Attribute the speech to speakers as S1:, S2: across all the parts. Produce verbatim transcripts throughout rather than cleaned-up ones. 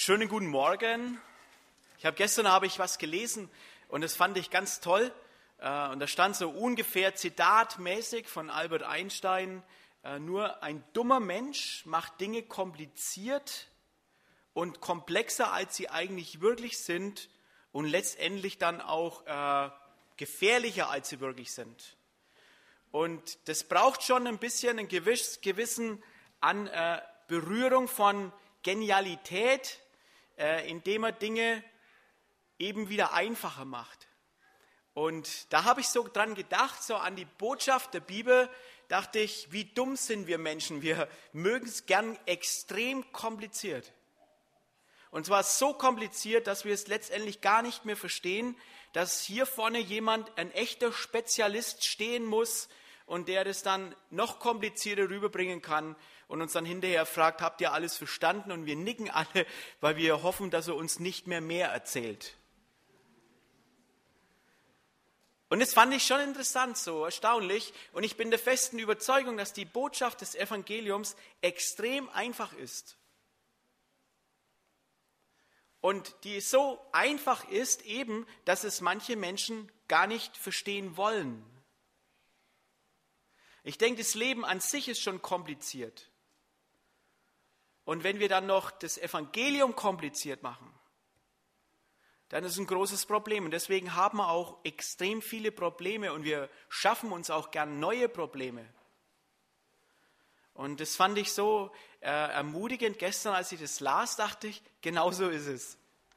S1: Schönen guten Morgen. Ich habe gestern habe ich was gelesen und das fand ich ganz toll. Und da stand so ungefähr zitatmäßig von Albert Einstein: Nur ein dummer Mensch macht Dinge kompliziert und komplexer, als sie eigentlich wirklich sind, und letztendlich dann auch äh, gefährlicher, als sie wirklich sind. Und das braucht schon ein bisschen einen gewiss, gewissen an äh, Berührung von Genialität, äh, indem er Dinge eben wieder einfacher macht. Und da habe ich so dran gedacht, so an die Botschaft der Bibel, dachte ich, wie dumm sind wir Menschen, wir mögen es gern extrem kompliziert. Und zwar so kompliziert, dass wir es letztendlich gar nicht mehr verstehen, dass hier vorne jemand, ein echter Spezialist stehen muss und der das dann noch komplizierter rüberbringen kann und uns dann hinterher fragt, habt ihr alles verstanden? Und wir nicken alle, weil wir hoffen, dass er uns nicht mehr mehr erzählt. Und das fand ich schon interessant, so erstaunlich. Und ich bin der festen Überzeugung, dass die Botschaft des Evangeliums extrem einfach ist. Und die so einfach ist eben, dass es manche Menschen gar nicht verstehen wollen. Ich denke, das Leben an sich ist schon kompliziert. Und wenn wir dann noch das Evangelium kompliziert machen, dann ist es ein großes Problem. Und deswegen haben wir auch extrem viele Probleme und wir schaffen uns auch gern neue Probleme. Und das fand ich so äh, ermutigend. Gestern, als ich das las, dachte ich, genau so ist es.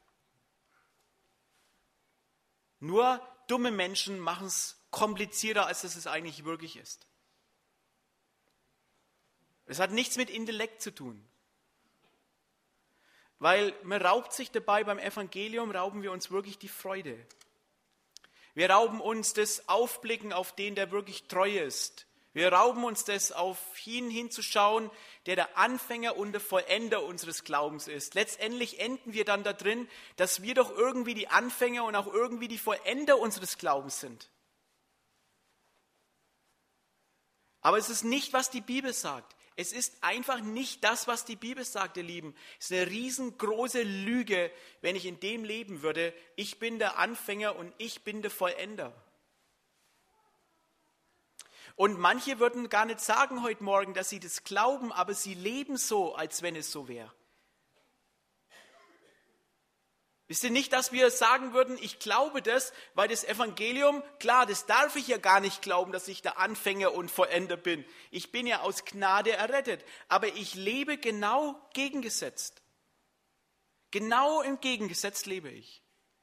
S1: Nur dumme Menschen machen es komplizierter, als es eigentlich wirklich ist. Es hat nichts mit Intellekt zu tun. Weil man raubt sich dabei, beim Evangelium rauben wir uns wirklich die Freude. Wir rauben uns das Aufblicken auf den, der wirklich treu ist. Wir rauben uns das, auf ihn hinzuschauen, der der Anfänger und der Vollender unseres Glaubens ist. Letztendlich enden wir dann da drin, dass wir doch irgendwie die Anfänger und auch irgendwie die Vollender unseres Glaubens sind. Aber es ist nicht, was die Bibel sagt. Es ist einfach nicht das, was die Bibel sagt, ihr Lieben. Es ist eine riesengroße Lüge, wenn ich in dem leben würde, ich bin der Anfänger und ich bin der Vollender. Und manche würden gar nicht sagen heute Morgen, dass sie das glauben, aber sie leben so, als wenn es so wäre. Wisst ihr nicht, dass wir sagen würden, ich glaube das, weil das Evangelium, klar, das darf ich ja gar nicht glauben, dass ich der Anfänger und Vollender bin. Ich bin ja aus Gnade errettet, aber ich lebe genau gegengesetzt. Genau im Gegengesetz lebe ich.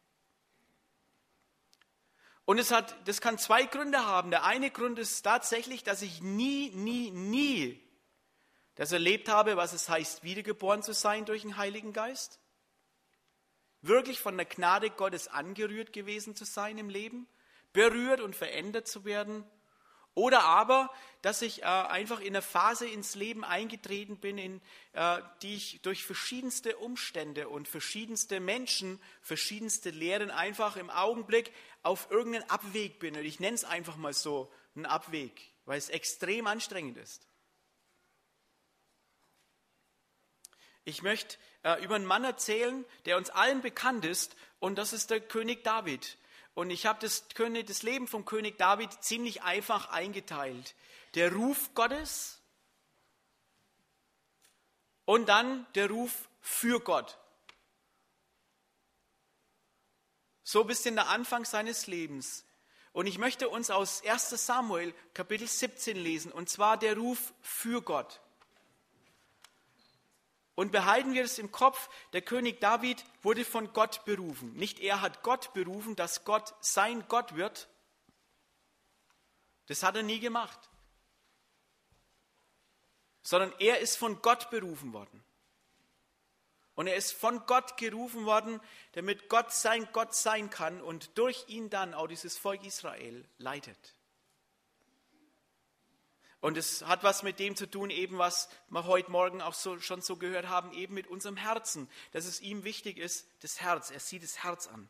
S1: Und es hat, das kann zwei Gründe haben. Der eine Grund ist tatsächlich, dass ich nie, nie, nie das erlebt habe, was es heißt, wiedergeboren zu sein durch den Heiligen Geist. Wirklich von der Gnade Gottes angerührt gewesen zu sein im Leben, berührt und verändert zu werden. Oder aber, dass ich äh, einfach in eine Phase ins Leben eingetreten bin, in äh, die ich durch verschiedenste Umstände und verschiedenste Menschen, verschiedenste Lehren einfach im Augenblick auf irgendeinen Abweg bin. Und ich nenne es einfach mal so, einen Abweg, weil es extrem anstrengend ist. Ich möchte äh, über einen Mann erzählen, der uns allen bekannt ist, und das ist der König David. Und ich habe das, das Leben vom König David ziemlich einfach eingeteilt. Der Ruf Gottes und dann der Ruf für Gott. So ein bisschen der Anfang seines Lebens. Und ich möchte uns aus erster Samuel Kapitel siebzehn lesen, und zwar der Ruf für Gott. Und behalten wir es im Kopf, der König David wurde von Gott berufen. Nicht er hat Gott berufen, dass Gott sein Gott wird. Das hat er nie gemacht. Sondern er ist von Gott berufen worden. Und er ist von Gott gerufen worden, damit Gott sein Gott sein kann und durch ihn dann auch dieses Volk Israel leitet. Und es hat was mit dem zu tun, eben was wir heute Morgen auch so, schon so gehört haben, eben mit unserem Herzen, dass es ihm wichtig ist, das Herz, er sieht das Herz an.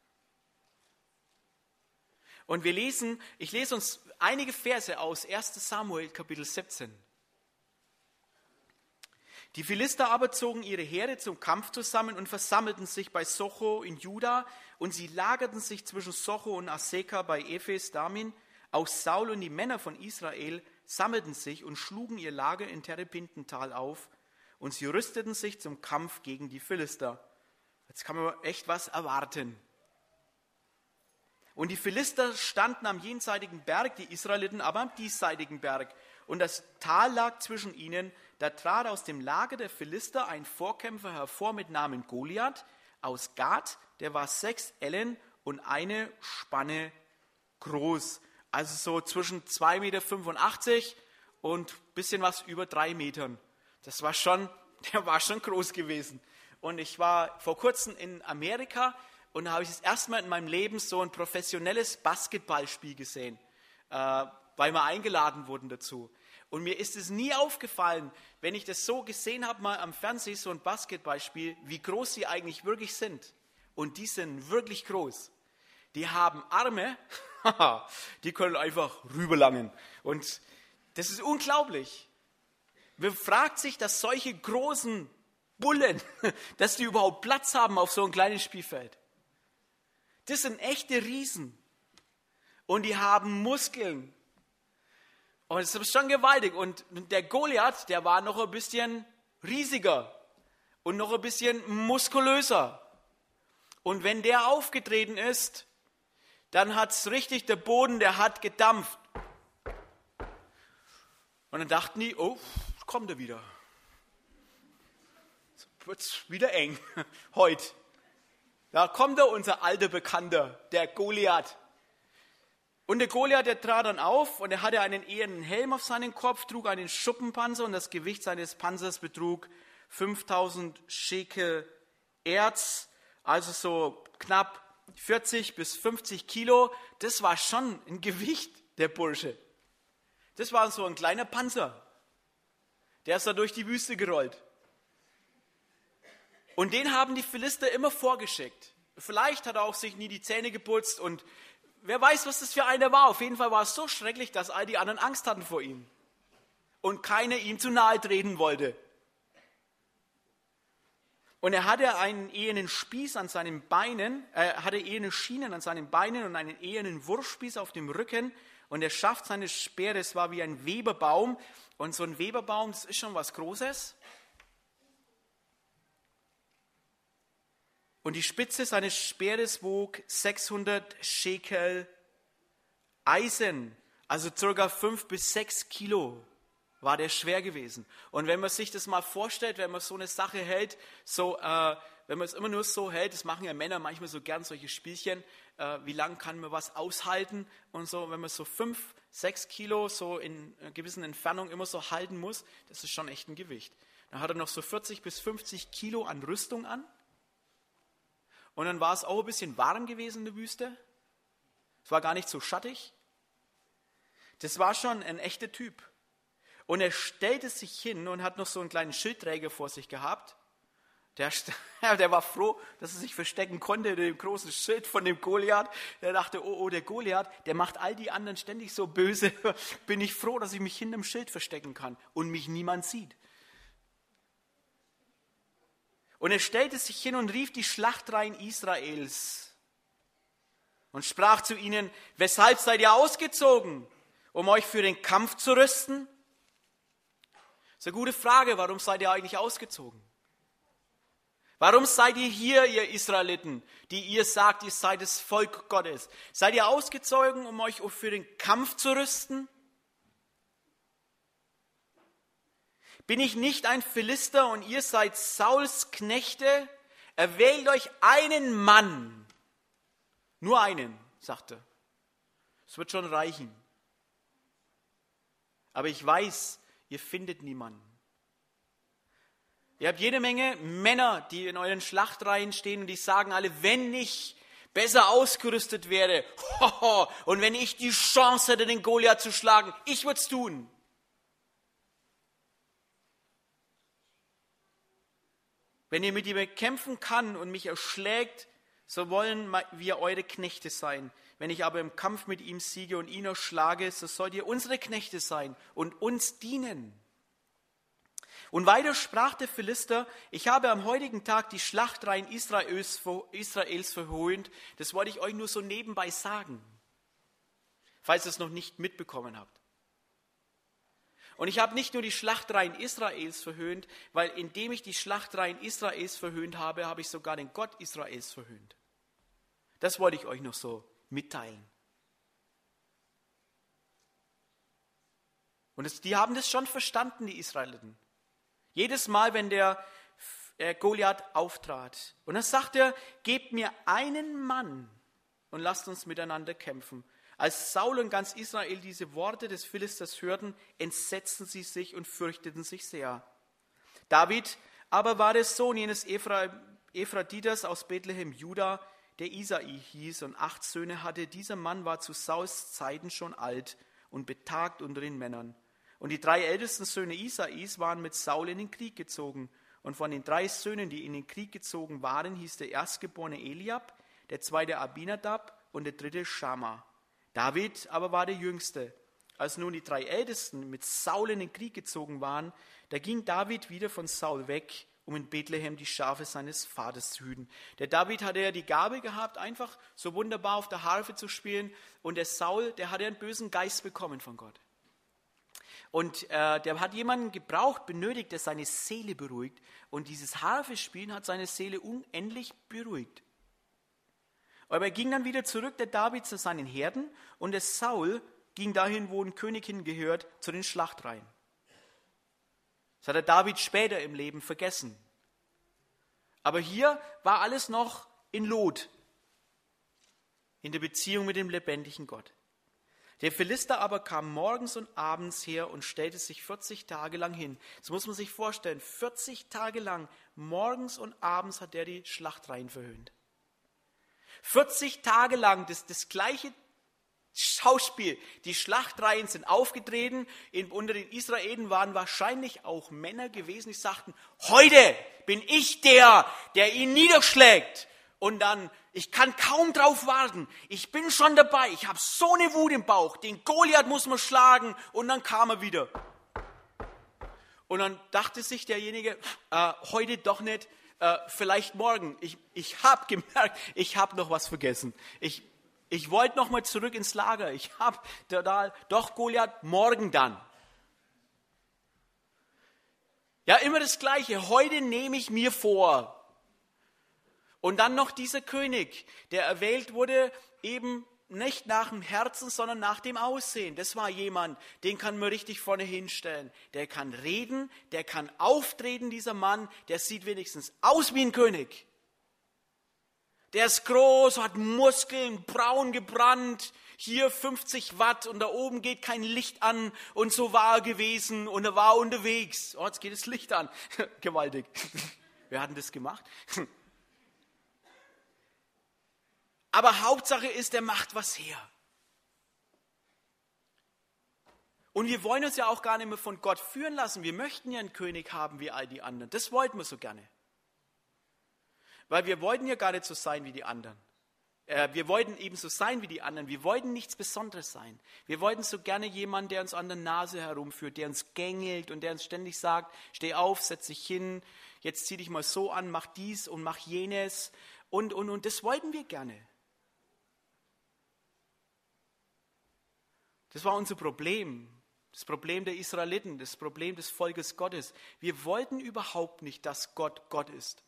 S1: Und wir lesen, ich lese uns einige Verse aus erster Samuel Kapitel siebzehn. Die Philister aber zogen ihre Heere zum Kampf zusammen und versammelten sich bei Socho in Juda, und sie lagerten sich zwischen Socho und Aseka bei Ephes Damin. Auch Saul und die Männer von Israel sammelten sich und schlugen ihr Lager in Terebintental auf, und sie rüsteten sich zum Kampf gegen die Philister. Jetzt kann man echt was erwarten. Und die Philister standen am jenseitigen Berg, die Israeliten aber am diesseitigen Berg. Und das Tal lag zwischen ihnen. Da trat aus dem Lager der Philister ein Vorkämpfer hervor mit Namen Goliath aus Gath. Der war sechs Ellen und eine Spanne groß. Also so zwischen zwei Komma fünfundachtzig Meter und ein bisschen was über drei Metern. Das war schon, der war schon groß gewesen. Und ich war vor kurzem in Amerika und da habe ich das erste Mal in meinem Leben so ein professionelles Basketballspiel gesehen, äh, weil wir eingeladen wurden dazu. Und mir ist es nie aufgefallen, wenn ich das so gesehen habe, mal am Fernsehen, so ein Basketballspiel, wie groß sie eigentlich wirklich sind. Und die sind wirklich groß. Die haben Arme, die können einfach rüberlangen. Und das ist unglaublich. Man fragt sich, dass solche großen Bullen, dass die überhaupt Platz haben auf so einem kleinen Spielfeld. Das sind echte Riesen. Und die haben Muskeln. Und das ist schon gewaltig. Und der Goliath, der war noch ein bisschen riesiger und noch ein bisschen muskulöser. Und wenn der aufgetreten ist, dann hat es richtig, der Boden, der hat gedampft. Und dann dachten die, oh, kommt er wieder. Jetzt wird es wieder eng heute. Da kommt er, unser alter Bekannter, der Goliath. Und der Goliath, der trat dann auf und er hatte einen ehernen Helm auf seinen Kopf, trug einen Schuppenpanzer und das Gewicht seines Panzers betrug fünftausend Schekel Erz, also so knapp vierzig bis fünfzig Kilo. Das war schon ein Gewicht, der Bursche. Das war so ein kleiner Panzer. Der ist da durch die Wüste gerollt. Und den haben die Philister immer vorgeschickt. Vielleicht hat er auch sich nie die Zähne geputzt und wer weiß, was das für einer war. Auf jeden Fall war es so schrecklich, dass all die anderen Angst hatten vor ihm. Und keiner ihm zu nahe treten wollte. Und er hatte einen ehernen Spieß an seinen Beinen, er hatte eherne Schienen an seinen Beinen und einen ehernen Wurfspieß auf dem Rücken. Und der Schaft seines Speeres war wie ein Weberbaum. Und so ein Weberbaum, das ist schon was Großes. Und die Spitze seines Speeres wog sechshundert Schekel Eisen, also ca. fünf bis sechs Kilo war der schwer gewesen. Und wenn man sich das mal vorstellt, wenn man so eine Sache hält, so, äh, wenn man es immer nur so hält, das machen ja Männer manchmal so gern, solche Spielchen, äh, wie lange kann man was aushalten und so, wenn man so fünf, sechs Kilo so in einer gewissen Entfernung immer so halten muss, das ist schon echt ein Gewicht. Dann hat er noch so vierzig bis fünfzig Kilo an Rüstung an. Und dann war es auch ein bisschen warm gewesen in der Wüste. Es war gar nicht so schattig. Das war schon ein echter Typ. Und er stellte sich hin und hat noch so einen kleinen Schildträger vor sich gehabt. Der, der war froh, dass er sich verstecken konnte in dem großen Schild von dem Goliath. Der dachte, oh, oh, der Goliath, der macht all die anderen ständig so böse. Bin ich froh, dass ich mich hinter dem Schild verstecken kann und mich niemand sieht. Und er stellte sich hin und rief die Schlachtreihen Israels und sprach zu ihnen, weshalb seid ihr ausgezogen, um euch für den Kampf zu rüsten? Das ist eine gute Frage, warum seid ihr eigentlich ausgezogen? Warum seid ihr hier, ihr Israeliten, die ihr sagt, ihr seid das Volk Gottes? Seid ihr ausgezogen, um euch für den Kampf zu rüsten? Bin ich nicht ein Philister und ihr seid Sauls Knechte? Erwählt euch einen Mann. Nur einen, sagte er. Es wird schon reichen. Aber ich weiß, ihr findet niemanden. Ihr habt jede Menge Männer, die in euren Schlachtreihen stehen und die sagen alle, wenn ich besser ausgerüstet wäre, hoho, und wenn ich die Chance hätte, den Goliath zu schlagen, ich würde es tun. Wenn ihr mit ihm kämpfen kann und mich erschlägt, so wollen wir eure Knechte sein. Wenn ich aber im Kampf mit ihm siege und ihn erschlage, so sollt ihr unsere Knechte sein und uns dienen. Und weiter sprach der Philister, ich habe am heutigen Tag die Schlachtreihen Israels, Israels verhöhnt. Das wollte ich euch nur so nebenbei sagen, falls ihr es noch nicht mitbekommen habt. Und ich habe nicht nur die Schlachtreihen Israels verhöhnt, weil indem ich die Schlachtreihen Israels verhöhnt habe, habe ich sogar den Gott Israels verhöhnt. Das wollte ich euch noch so mitteilen. Und es, die haben das schon verstanden, die Israeliten. Jedes Mal, wenn der äh, Goliath auftrat. Und dann sagt er, gebt mir einen Mann und lasst uns miteinander kämpfen. Als Saul und ganz Israel diese Worte des Philisters hörten, entsetzten sie sich und fürchteten sich sehr. David aber war der Sohn jenes Ephra, Ephraditas aus Bethlehem, Juda, der Isai hieß und acht Söhne hatte. Dieser Mann war zu Sauls Zeiten schon alt und betagt unter den Männern. Und die drei ältesten Söhne Isais waren mit Saul in den Krieg gezogen. Und von den drei Söhnen, die in den Krieg gezogen waren, hieß der erstgeborene Eliab, der zweite Abinadab und der dritte Schamma. David aber war der Jüngste. Als nun die drei Ältesten mit Saul in den Krieg gezogen waren, da ging David wieder von Saul weg, um in Bethlehem die Schafe seines Vaters zu hüten. Der David hatte ja die Gabe gehabt, einfach so wunderbar auf der Harfe zu spielen. Und der Saul, der hatte einen bösen Geist bekommen von Gott. Und äh, der hat jemanden gebraucht, benötigt, der seine Seele beruhigt. Und dieses Harfespielen hat seine Seele unendlich beruhigt. Aber er ging dann wieder zurück, der David, zu seinen Herden. Und der Saul ging dahin, wo ein König hingehört, zu den Schlachtreihen. Das hat der David später im Leben vergessen. Aber hier war alles noch in Lot, in der Beziehung mit dem lebendigen Gott. Der Philister aber kam morgens und abends her und stellte sich vierzig Tage lang hin. Das muss man sich vorstellen, vierzig Tage lang, morgens und abends hat er die Schlachtreihen verhöhnt. vierzig Tage lang das, das gleiche Schauspiel. Die Schlachtreihen sind aufgetreten. In, unter den Israeliten waren wahrscheinlich auch Männer gewesen, die sagten, heute bin ich der, der ihn niederschlägt. Und dann, ich kann kaum drauf warten. Ich bin schon dabei. Ich habe so eine Wut im Bauch. Den Goliath muss man schlagen. Und dann kam er wieder. Und dann dachte sich derjenige, äh, heute doch nicht, äh, vielleicht morgen. Ich, ich habe gemerkt, ich habe noch was vergessen. Ich, ich wollte noch mal zurück ins Lager. Ich habe total, doch Goliath, morgen dann. Ja, immer das Gleiche. Heute nehme ich mir vor. Und dann noch dieser König, der erwählt wurde, eben nicht nach dem Herzen, sondern nach dem Aussehen. Das war jemand, den kann man richtig vorne hinstellen. Der kann reden, der kann auftreten, dieser Mann, der sieht wenigstens aus wie ein König. Der ist groß, hat Muskeln, braun gebrannt, hier fünfzig Watt und da oben geht kein Licht an und so war er gewesen und er war unterwegs. Oh, jetzt geht das Licht an. Gewaltig. Wer hat denn das gemacht? Aber Hauptsache ist, er macht was her. Und wir wollen uns ja auch gar nicht mehr von Gott führen lassen. Wir möchten ja einen König haben wie all die anderen. Das wollten wir so gerne. Weil wir wollten ja gar nicht so sein wie die anderen. Äh, wir wollten eben so sein wie die anderen. Wir wollten nichts Besonderes sein. Wir wollten so gerne jemanden, der uns an der Nase herumführt, der uns gängelt und der uns ständig sagt, steh auf, setz dich hin, jetzt zieh dich mal so an, mach dies und mach jenes. Und, und, und das wollten wir gerne. Das war unser Problem, das Problem der Israeliten, das Problem des Volkes Gottes. Wir wollten überhaupt nicht, dass Gott Gott ist.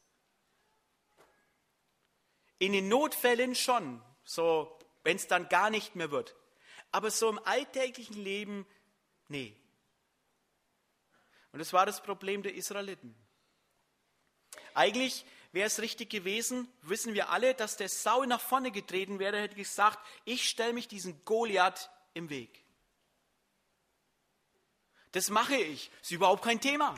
S1: In den Notfällen schon, so wenn es dann gar nicht mehr wird. Aber so im alltäglichen Leben, nee. Und das war das Problem der Israeliten. Eigentlich wäre es richtig gewesen, wissen wir alle, dass der Saul nach vorne getreten wäre, hätte gesagt, ich stelle mich diesen Goliath im Weg. Das mache ich. Ist überhaupt kein Thema.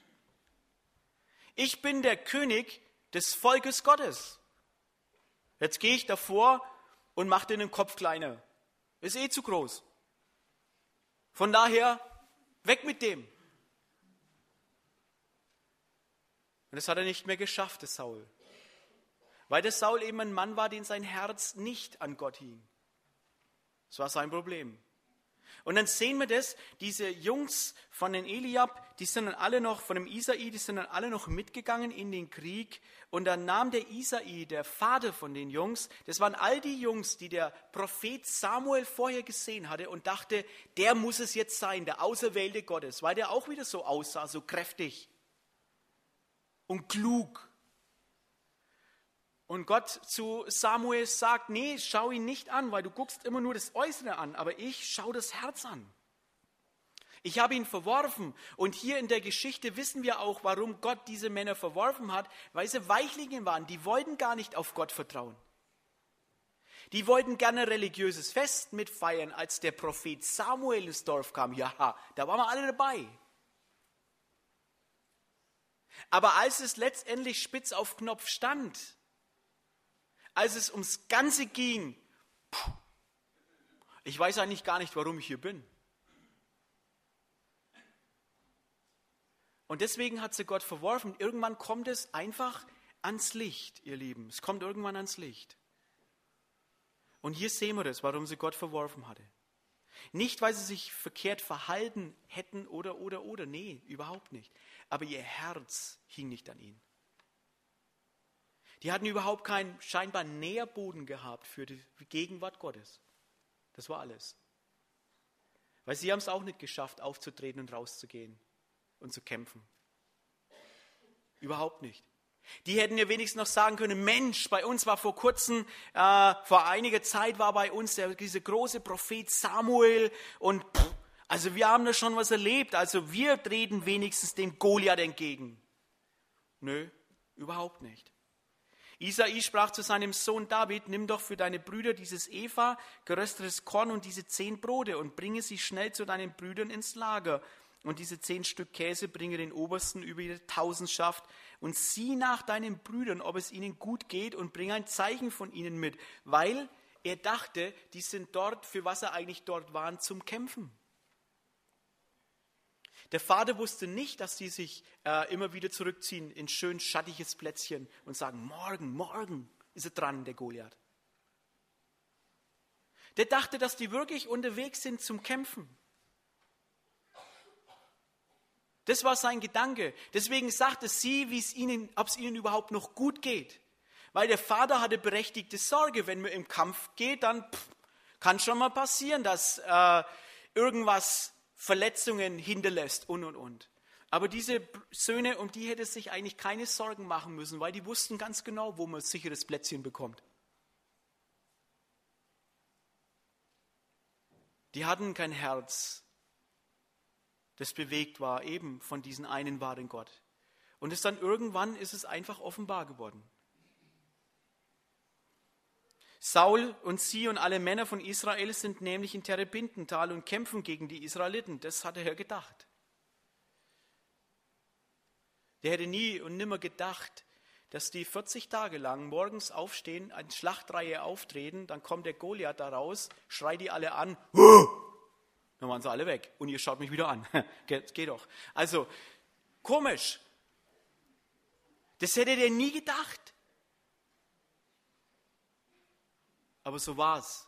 S1: Ich bin der König des Volkes Gottes. Jetzt gehe ich davor und mache den Kopf kleiner. Ist eh zu groß. Von daher, weg mit dem. Und das hat er nicht mehr geschafft, der Saul. Weil der Saul eben ein Mann war, den sein Herz nicht an Gott hing. Das war sein Problem. Und dann sehen wir das, diese Jungs von den Eliab, die sind dann alle noch, von dem Isai, die sind dann alle noch mitgegangen in den Krieg. Und dann nahm der Isai, der Vater von den Jungs, das waren all die Jungs, die der Prophet Samuel vorher gesehen hatte und dachte, der muss es jetzt sein, der Auserwählte Gottes, weil der auch wieder so aussah, so kräftig und klug. Und Gott zu Samuel sagt, nee, schau ihn nicht an, weil du guckst immer nur das Äußere an, aber ich schaue das Herz an. Ich habe ihn verworfen. Und hier in der Geschichte wissen wir auch, warum Gott diese Männer verworfen hat, weil sie Weichlinge waren. Die wollten gar nicht auf Gott vertrauen. Die wollten gerne religiöses Fest mitfeiern, als der Prophet Samuel ins Dorf kam. Ja, da waren wir alle dabei. Aber als es letztendlich spitz auf Knopf stand, als es ums Ganze ging, puh, ich weiß eigentlich gar nicht, warum ich hier bin. Und deswegen hat sie Gott verworfen. Irgendwann kommt es einfach ans Licht, ihr Lieben. Es kommt irgendwann ans Licht. Und hier sehen wir das, warum sie Gott verworfen hatte. Nicht, weil sie sich verkehrt verhalten hätten oder, oder, oder. Nee, überhaupt nicht. Aber ihr Herz hing nicht an ihn. Die hatten überhaupt keinen scheinbar Nährboden gehabt für die Gegenwart Gottes. Das war alles. Weil sie haben es auch nicht geschafft, aufzutreten und rauszugehen und zu kämpfen. Überhaupt nicht. Die hätten ja wenigstens noch sagen können, Mensch, bei uns war vor kurzem, äh, vor einiger Zeit war bei uns der, dieser große Prophet Samuel und pff, also wir haben da schon was erlebt, also wir treten wenigstens dem Goliath entgegen. Nö, überhaupt nicht. Isai sprach zu seinem Sohn David, nimm doch für deine Brüder dieses Epha, geröstetes Korn und diese zehn Brote und bringe sie schnell zu deinen Brüdern ins Lager. Und diese zehn Stück Käse bringe den Obersten über ihre Tausendschaft und sieh nach deinen Brüdern, ob es ihnen gut geht und bring ein Zeichen von ihnen mit, weil er dachte, die sind dort, für was er eigentlich dort waren, zum Kämpfen. Der Vater wusste nicht, dass die sich äh, immer wieder zurückziehen in schön schattiges Plätzchen und sagen, morgen, morgen ist er dran, der Goliath. Der dachte, dass die wirklich unterwegs sind zum Kämpfen. Das war sein Gedanke. Deswegen sagte sie, wie es ihnen, ob es ihnen überhaupt noch gut geht. Weil der Vater hatte berechtigte Sorge, wenn man im Kampf geht, dann pff, kann schon mal passieren, dass äh, irgendwas Verletzungen hinterlässt und, und, und. Aber diese Söhne, um die hätte sich eigentlich keine Sorgen machen müssen, weil die wussten ganz genau, wo man ein sicheres Plätzchen bekommt. Die hatten kein Herz, das bewegt war, eben von diesem einen wahren Gott. Und es dann irgendwann ist es einfach offenbar geworden. Saul und sie und alle Männer von Israel sind nämlich in Terebintental und kämpfen gegen die Israeliten. Das hat er gedacht. Der hätte nie und nimmer gedacht, dass die vierzig Tage lang morgens aufstehen, eine Schlachtreihe auftreten, dann kommt der Goliath da raus, schreit die alle an, dann waren sie alle weg und ihr schaut mich wieder an. Geht, geht doch. Also, komisch. Das hätte der nie gedacht. Aber so war es.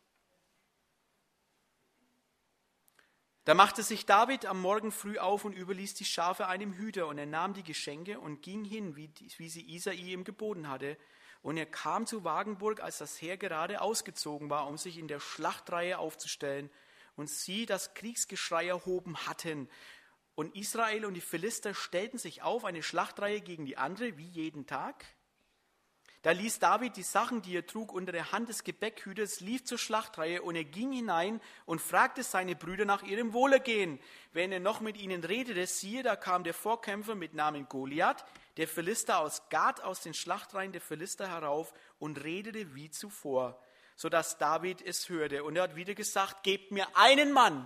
S1: Da machte sich David am Morgen früh auf und überließ die Schafe einem Hüter. Und er nahm die Geschenke und ging hin, wie, wie sie Isai ihm geboten hatte. Und er kam zu Wagenburg, als das Heer gerade ausgezogen war, um sich in der Schlachtreihe aufzustellen. Und sie das Kriegsgeschrei erhoben hatten. Und Israel und die Philister stellten sich auf, eine Schlachtreihe gegen die andere, wie jeden Tag. Da ließ David die Sachen, die er trug, unter der Hand des Gebäckhüters, lief zur Schlachtreihe und er ging hinein und fragte seine Brüder nach ihrem Wohlergehen. Wenn er noch mit ihnen redete, siehe, da kam der Vorkämpfer mit Namen Goliath, der Philister aus Gath, aus den Schlachtreihen der Philister herauf und redete wie zuvor, sodass David es hörte. Und er hat wieder gesagt, gebt mir einen Mann.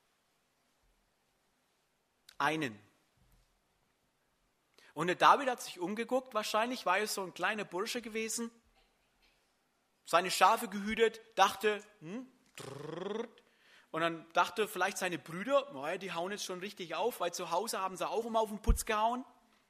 S1: Einen. Und der David hat sich umgeguckt, wahrscheinlich war er so ein kleiner Bursche gewesen, seine Schafe gehütet, dachte, hm, und dann dachte vielleicht seine Brüder, naja, die hauen jetzt schon richtig auf, weil zu Hause haben sie auch immer auf den Putz gehauen.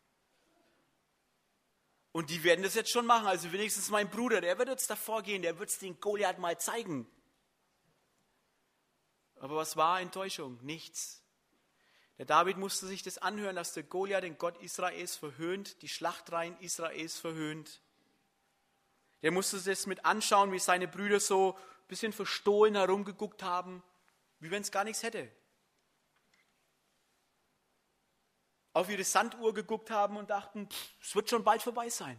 S1: Und die werden das jetzt schon machen, also wenigstens mein Bruder, der wird jetzt davor gehen, der wird es den Goliath mal zeigen. Aber was war Enttäuschung? Nichts. Der David musste sich das anhören, dass der Goliath den Gott Israels verhöhnt, die Schlachtreihen Israels verhöhnt. Der musste sich das mit anschauen, wie seine Brüder so ein bisschen verstohlen herumgeguckt haben, wie wenn es gar nichts hätte. Auf ihre Sanduhr geguckt haben und dachten, es wird schon bald vorbei sein.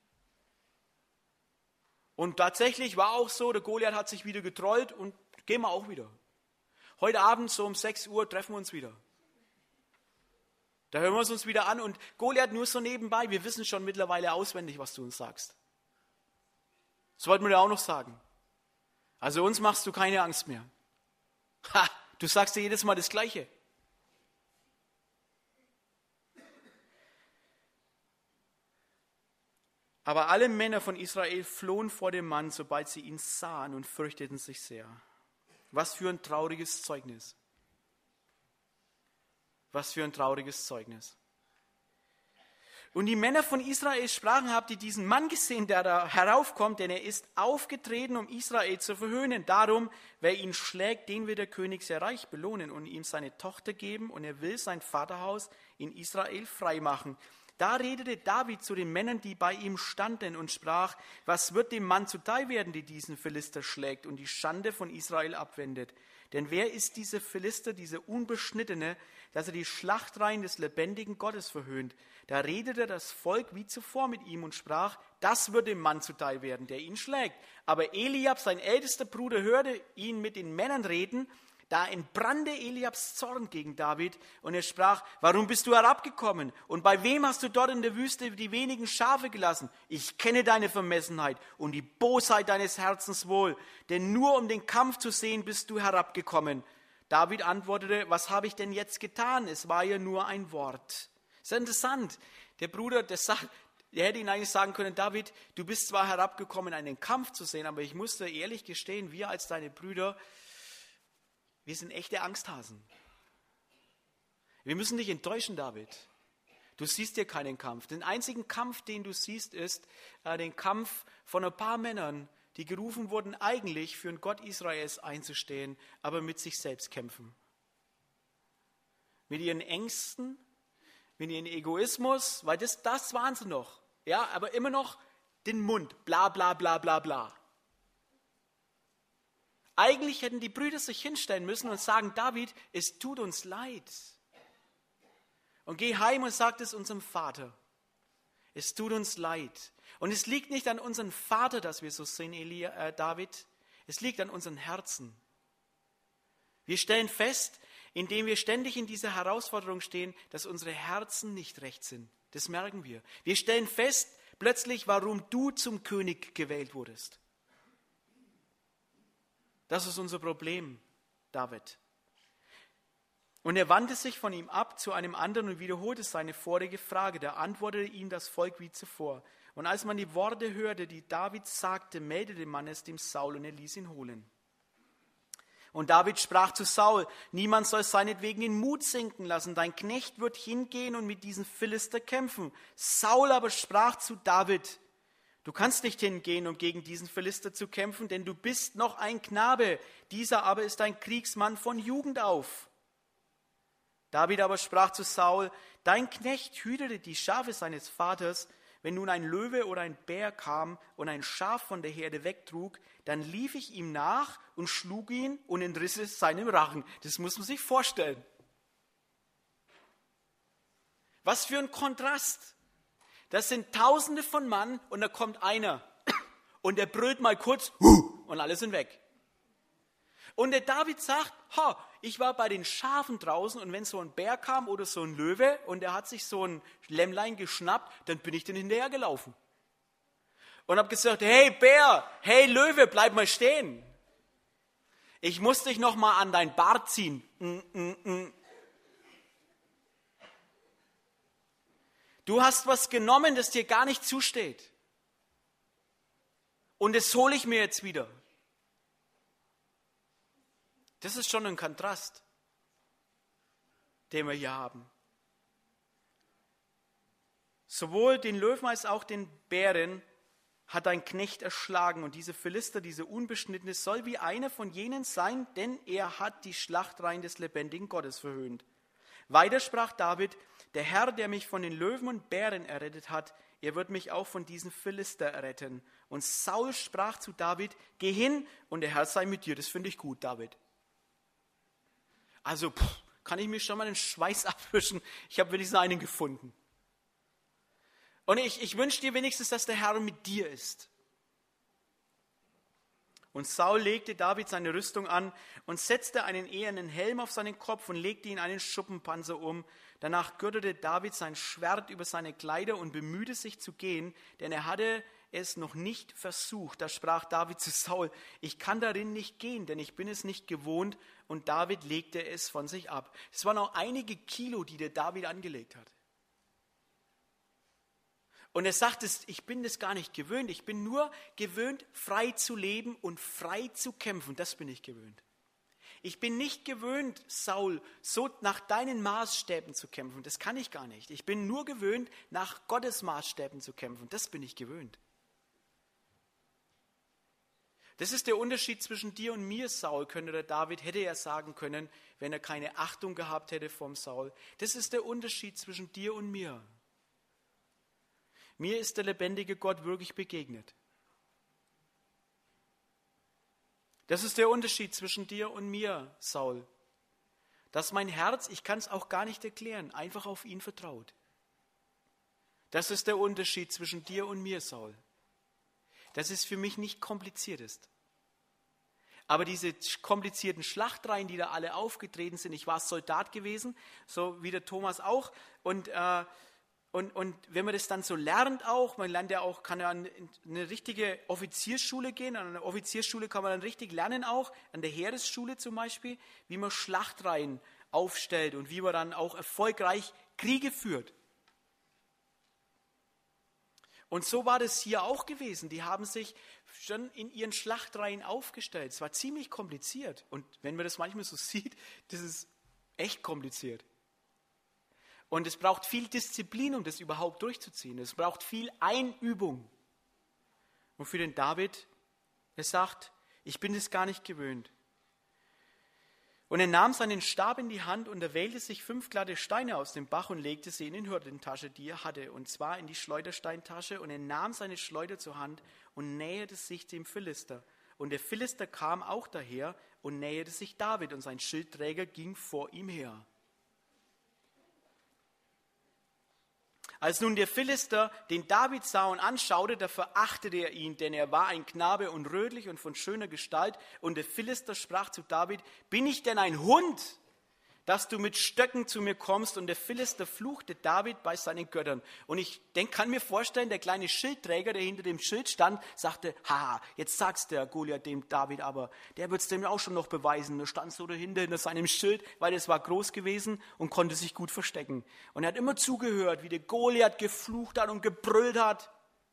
S1: Und tatsächlich war auch so, der Goliath hat sich wieder getrollt und gehen wir auch wieder. Heute Abend so um sechs Uhr treffen wir uns wieder. Da hören wir es uns wieder an und Goliath nur so nebenbei, wir wissen schon mittlerweile auswendig, was du uns sagst. Das wollten wir dir auch noch sagen. Also uns machst du keine Angst mehr. Ha, du sagst dir jedes Mal das Gleiche. Aber alle Männer von Israel flohen vor dem Mann, sobald sie ihn sahen und fürchteten sich sehr. Was für ein trauriges Zeugnis. Was für ein trauriges Zeugnis. Und die Männer von Israel sprachen, habt ihr diesen Mann gesehen, der da heraufkommt, denn er ist aufgetreten, um Israel zu verhöhnen. Darum, wer ihn schlägt, den wird der König sehr reich belohnen und ihm seine Tochter geben und er will sein Vaterhaus in Israel freimachen. Da redete David zu den Männern, die bei ihm standen und sprach, was wird dem Mann zuteil werden, der diesen Philister schlägt und die Schande von Israel abwendet? Denn wer ist dieser Philister, dieser Unbeschnittene, dass er die Schlachtreihen des lebendigen Gottes verhöhnt? Da redete das Volk wie zuvor mit ihm und sprach, das wird dem Mann zuteil werden, der ihn schlägt. Aber Eliab, sein ältester Bruder, hörte ihn mit den Männern reden. Da entbrannte Eliabs Zorn gegen David und er sprach, warum bist du herabgekommen? Und bei wem hast du dort in der Wüste die wenigen Schafe gelassen? Ich kenne deine Vermessenheit und die Bosheit deines Herzens wohl, denn nur um den Kampf zu sehen bist du herabgekommen. David antwortete, was habe ich denn jetzt getan? Es war ja nur ein Wort. Sehr interessant. Der Bruder, der, sagt, der hätte ihn eigentlich sagen können, David, du bist zwar herabgekommen, einen Kampf zu sehen, aber ich muss dir ehrlich gestehen, wir als deine Brüder, wir sind echte Angsthasen. Wir müssen dich enttäuschen, David. Du siehst hier keinen Kampf. Den einzigen Kampf, den du siehst, ist äh, den Kampf von ein paar Männern, die gerufen wurden, eigentlich für den Gott Israels einzustehen, aber mit sich selbst kämpfen. Mit ihren Ängsten, mit ihrem Egoismus, weil das, das waren sie noch. Ja, aber immer noch den Mund, bla bla bla bla bla. Eigentlich hätten die Brüder sich hinstellen müssen und sagen, David, es tut uns leid. Und geh heim und sag es unserem Vater. Es tut uns leid. Und es liegt nicht an unserem Vater, dass wir so sind, Elia, äh, David. Es liegt an unseren Herzen. Wir stellen fest, indem wir ständig in dieser Herausforderung stehen, dass unsere Herzen nicht recht sind. Das merken wir. Wir stellen fest plötzlich, warum du zum König gewählt wurdest. Das ist unser Problem, David. Und er wandte sich von ihm ab zu einem anderen und wiederholte seine vorige Frage. Da antwortete ihm das Volk wie zuvor. Und als man die Worte hörte, die David sagte, meldete man es dem Saul und er ließ ihn holen. Und David sprach zu Saul, niemand soll seinetwegen den Mut sinken lassen. Dein Knecht wird hingehen und mit diesen Philister kämpfen. Saul aber sprach zu David, du kannst nicht hingehen, um gegen diesen Philister zu kämpfen, denn du bist noch ein Knabe. Dieser aber ist ein Kriegsmann von Jugend auf. David aber sprach zu Saul, dein Knecht hütete die Schafe seines Vaters. Wenn nun ein Löwe oder ein Bär kam und ein Schaf von der Herde wegtrug, dann lief ich ihm nach und schlug ihn und entriss es seinem Rachen. Das muss man sich vorstellen. Was für ein Kontrast. Das sind Tausende von Mann und da kommt einer und der brüllt mal kurz und alle sind weg. Und der David sagt, ha, ich war bei den Schafen draußen und wenn so ein Bär kam oder so ein Löwe und der hat sich so ein Lämmlein geschnappt, dann bin ich den hinterher gelaufen. Und habe gesagt, hey Bär, hey Löwe, bleib mal stehen. Ich muss dich noch mal an dein Bart ziehen. Mm, mm, mm. Du hast was genommen, das dir gar nicht zusteht. Und das hole ich mir jetzt wieder. Das ist schon ein Kontrast, den wir hier haben. Sowohl den Löwen als auch den Bären hat dein Knecht erschlagen. Und dieser Philister, dieser Unbeschnittene, soll wie einer von jenen sein, denn er hat die Schlachtreihen des lebendigen Gottes verhöhnt. Weiter sprach David, der Herr, der mich von den Löwen und Bären errettet hat, er wird mich auch von diesem Philister erretten. Und Saul sprach zu David, geh hin und der Herr sei mit dir. Das finde ich gut, David. Also pff, kann ich mir schon mal den Schweiß abwischen. Ich habe wenigstens einen gefunden. Und ich, ich wünsche dir wenigstens, dass der Herr mit dir ist. Und Saul legte David seine Rüstung an und setzte einen ehernen Helm auf seinen Kopf und legte ihn einen Schuppenpanzer um. Danach gürtete David sein Schwert über seine Kleider und bemühte sich zu gehen, denn er hatte es noch nicht versucht. Da sprach David zu Saul, ich kann darin nicht gehen, denn ich bin es nicht gewohnt. Und David legte es von sich ab. Es waren auch einige Kilo, die der David angelegt hat. Und er sagt, ich bin das gar nicht gewöhnt. Ich bin nur gewöhnt, frei zu leben und frei zu kämpfen. Das bin ich gewöhnt. Ich bin nicht gewöhnt, Saul, so nach deinen Maßstäben zu kämpfen. Das kann ich gar nicht. Ich bin nur gewöhnt, nach Gottes Maßstäben zu kämpfen. Das bin ich gewöhnt. Das ist der Unterschied zwischen dir und mir, Saul, könnte der David, hätte er sagen können, wenn er keine Achtung gehabt hätte vom Saul. Das ist der Unterschied zwischen dir und mir. Mir ist der lebendige Gott wirklich begegnet. Das ist der Unterschied zwischen dir und mir, Saul. Dass mein Herz, ich kann es auch gar nicht erklären, einfach auf ihn vertraut. Das ist der Unterschied zwischen dir und mir, Saul. Dass es für mich nicht kompliziert ist. Aber diese komplizierten Schlachtreihen, die da alle aufgetreten sind, ich war Soldat gewesen, so wie der Thomas auch, und äh, Und, und wenn man das dann so lernt auch, man lernt ja auch, kann ja an eine richtige Offiziersschule gehen, an einer Offiziersschule kann man dann richtig lernen auch, an der Heeresschule zum Beispiel, wie man Schlachtreihen aufstellt und wie man dann auch erfolgreich Kriege führt. Und so war das hier auch gewesen. Die haben sich schon in ihren Schlachtreihen aufgestellt. Es war ziemlich kompliziert. Und wenn man das manchmal so sieht, das ist echt kompliziert. Und es braucht viel Disziplin, um das überhaupt durchzuziehen. Es braucht viel Einübung. Und für den David, er sagt, ich bin es gar nicht gewöhnt. Und er nahm seinen Stab in die Hand und er wählte sich fünf glatte Steine aus dem Bach und legte sie in die Hürdentasche, die er hatte, und zwar in die Schleudersteintasche. Und er nahm seine Schleuder zur Hand und näherte sich dem Philister. Und der Philister kam auch daher und näherte sich David, und sein Schildträger ging vor ihm her. Als nun der Philister den David sah und anschaute, da verachtete er ihn, denn er war ein Knabe und rötlich und von schöner Gestalt. Und der Philister sprach zu David, bin ich denn ein Hund, dass du mit Stöcken zu mir kommst? Und der Philister fluchte David bei seinen Göttern. Und ich denk, kann mir vorstellen, der kleine Schildträger, der hinter dem Schild stand, sagte, ha, jetzt sagst der Goliath dem David, aber der wird es dem auch schon noch beweisen. Er stand so dahinter hinter seinem Schild, weil es war groß gewesen und konnte sich gut verstecken. Und er hat immer zugehört, wie der Goliath geflucht hat und gebrüllt hat.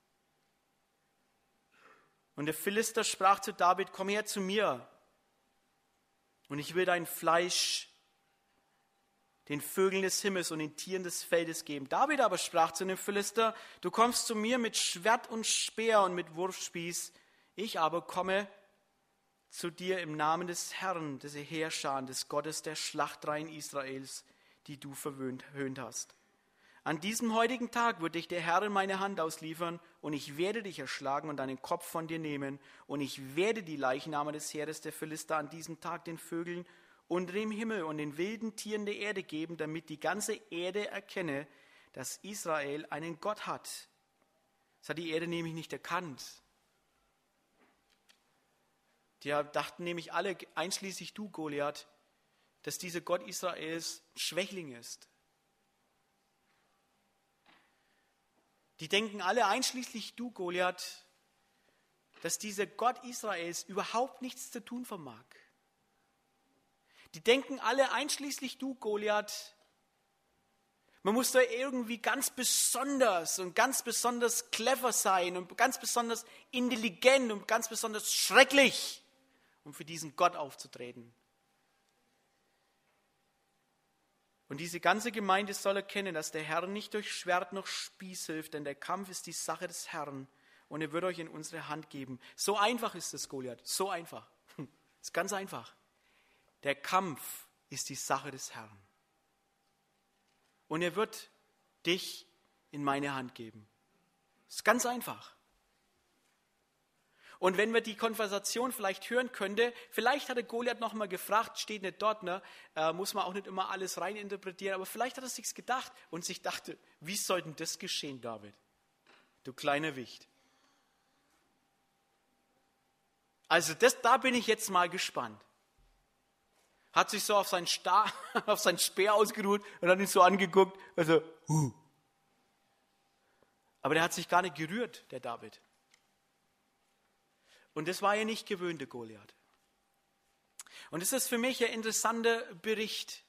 S1: Und der Philister sprach zu David, komm her zu mir und ich will dein Fleisch den Vögeln des Himmels und den Tieren des Feldes geben. David aber sprach zu dem Philister, du kommst zu mir mit Schwert und Speer und mit Wurfspieß, ich aber komme zu dir im Namen des Herrn, des Heerscharen, des Gottes der Schlachtreihen Israels, die du verwöhnt hast. An diesem heutigen Tag wird dich der Herr in meine Hand ausliefern, und ich werde dich erschlagen und deinen Kopf von dir nehmen, und ich werde die Leichname des Heeres der Philister an diesem Tag den Vögeln unter dem Himmel und den wilden Tieren der Erde geben, damit die ganze Erde erkenne, dass Israel einen Gott hat. Das hat die Erde nämlich nicht erkannt. Die dachten nämlich alle, einschließlich du, Goliath, dass dieser Gott Israels ein Schwächling ist. Die denken alle, einschließlich du, Goliath, dass dieser Gott Israels überhaupt nichts zu tun vermag. Die denken alle, einschließlich du, Goliath, man muss da irgendwie ganz besonders und ganz besonders clever sein und ganz besonders intelligent und ganz besonders schrecklich, um für diesen Gott aufzutreten. Und diese ganze Gemeinde soll erkennen, dass der Herr nicht durch Schwert noch Spieß hilft, denn der Kampf ist die Sache des Herrn und er wird euch in unsere Hand geben. So einfach ist es, Goliath, so einfach. Ist ganz einfach. Der Kampf ist die Sache des Herrn. Und er wird dich in meine Hand geben. Ist ganz einfach. Und wenn wir die Konversation vielleicht hören könnten, vielleicht hatte Goliath noch mal gefragt, steht nicht dort, ne? äh, muss man auch nicht immer alles reininterpretieren, aber vielleicht hat er sich gedacht und sich dachte, wie soll denn das geschehen, David? Du kleiner Wicht. Also das, da bin ich jetzt mal gespannt. Hat sich so auf seinen, Star, auf seinen Speer ausgeruht und hat ihn so angeguckt. Also, huh. Aber der hat sich gar nicht gerührt, der David. Und das war ja nicht gewöhnt, der Goliath. Und das ist für mich ein interessanter Bericht.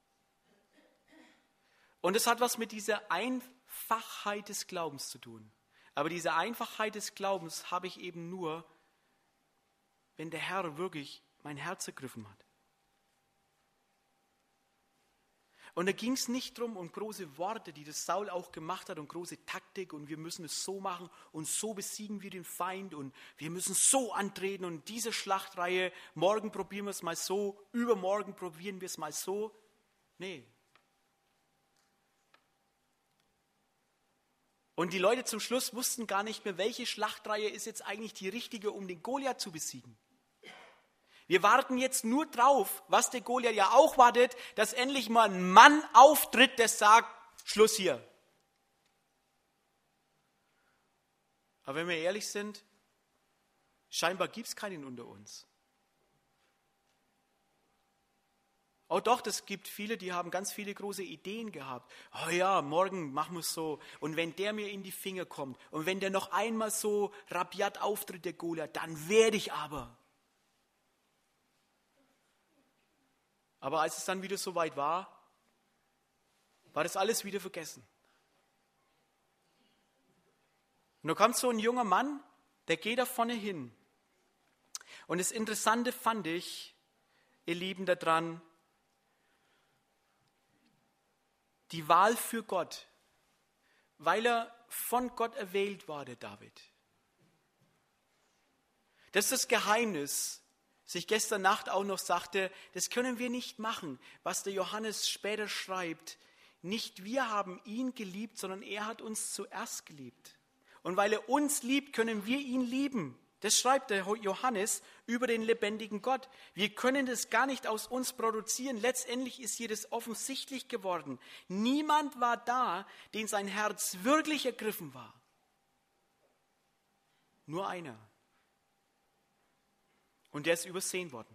S1: Und es hat was mit dieser Einfachheit des Glaubens zu tun. Aber diese Einfachheit des Glaubens habe ich eben nur, wenn der Herr wirklich mein Herz ergriffen hat. Und da ging es nicht darum, um große Worte, die das Saul auch gemacht hat und große Taktik und wir müssen es so machen und so besiegen wir den Feind und wir müssen so antreten und diese Schlachtreihe, morgen probieren wir es mal so, übermorgen probieren wir es mal so. Nee. Und die Leute zum Schluss wussten gar nicht mehr, welche Schlachtreihe ist jetzt eigentlich die richtige, um den Goliath zu besiegen. Wir warten jetzt nur drauf, was der Goliath ja auch wartet, dass endlich mal ein Mann auftritt, der sagt, Schluss hier. Aber wenn wir ehrlich sind, scheinbar gibt es keinen unter uns. Oh doch, es gibt viele, die haben ganz viele große Ideen gehabt. Oh ja, morgen machen wir es so. Und wenn der mir in die Finger kommt und wenn der noch einmal so rabiat auftritt, der Goliath, dann werde ich aber. Aber als es dann wieder so weit war, war das alles wieder vergessen. Und da kommt so ein junger Mann, der geht da vorne hin. Und das Interessante fand ich, ihr Lieben, daran, die Wahl für Gott, weil er von Gott erwählt war, der David. Das ist das Geheimnis, das ich gestern Nacht auch noch sagte, das können wir nicht machen, was der Johannes später schreibt. Nicht wir haben ihn geliebt, sondern er hat uns zuerst geliebt. Und weil er uns liebt, können wir ihn lieben. Das schreibt der Johannes über den lebendigen Gott. Wir können das gar nicht aus uns produzieren. Letztendlich ist hier das offensichtlich geworden. Niemand war da, den sein Herz wirklich ergriffen war. Nur einer. Und der ist übersehen worden.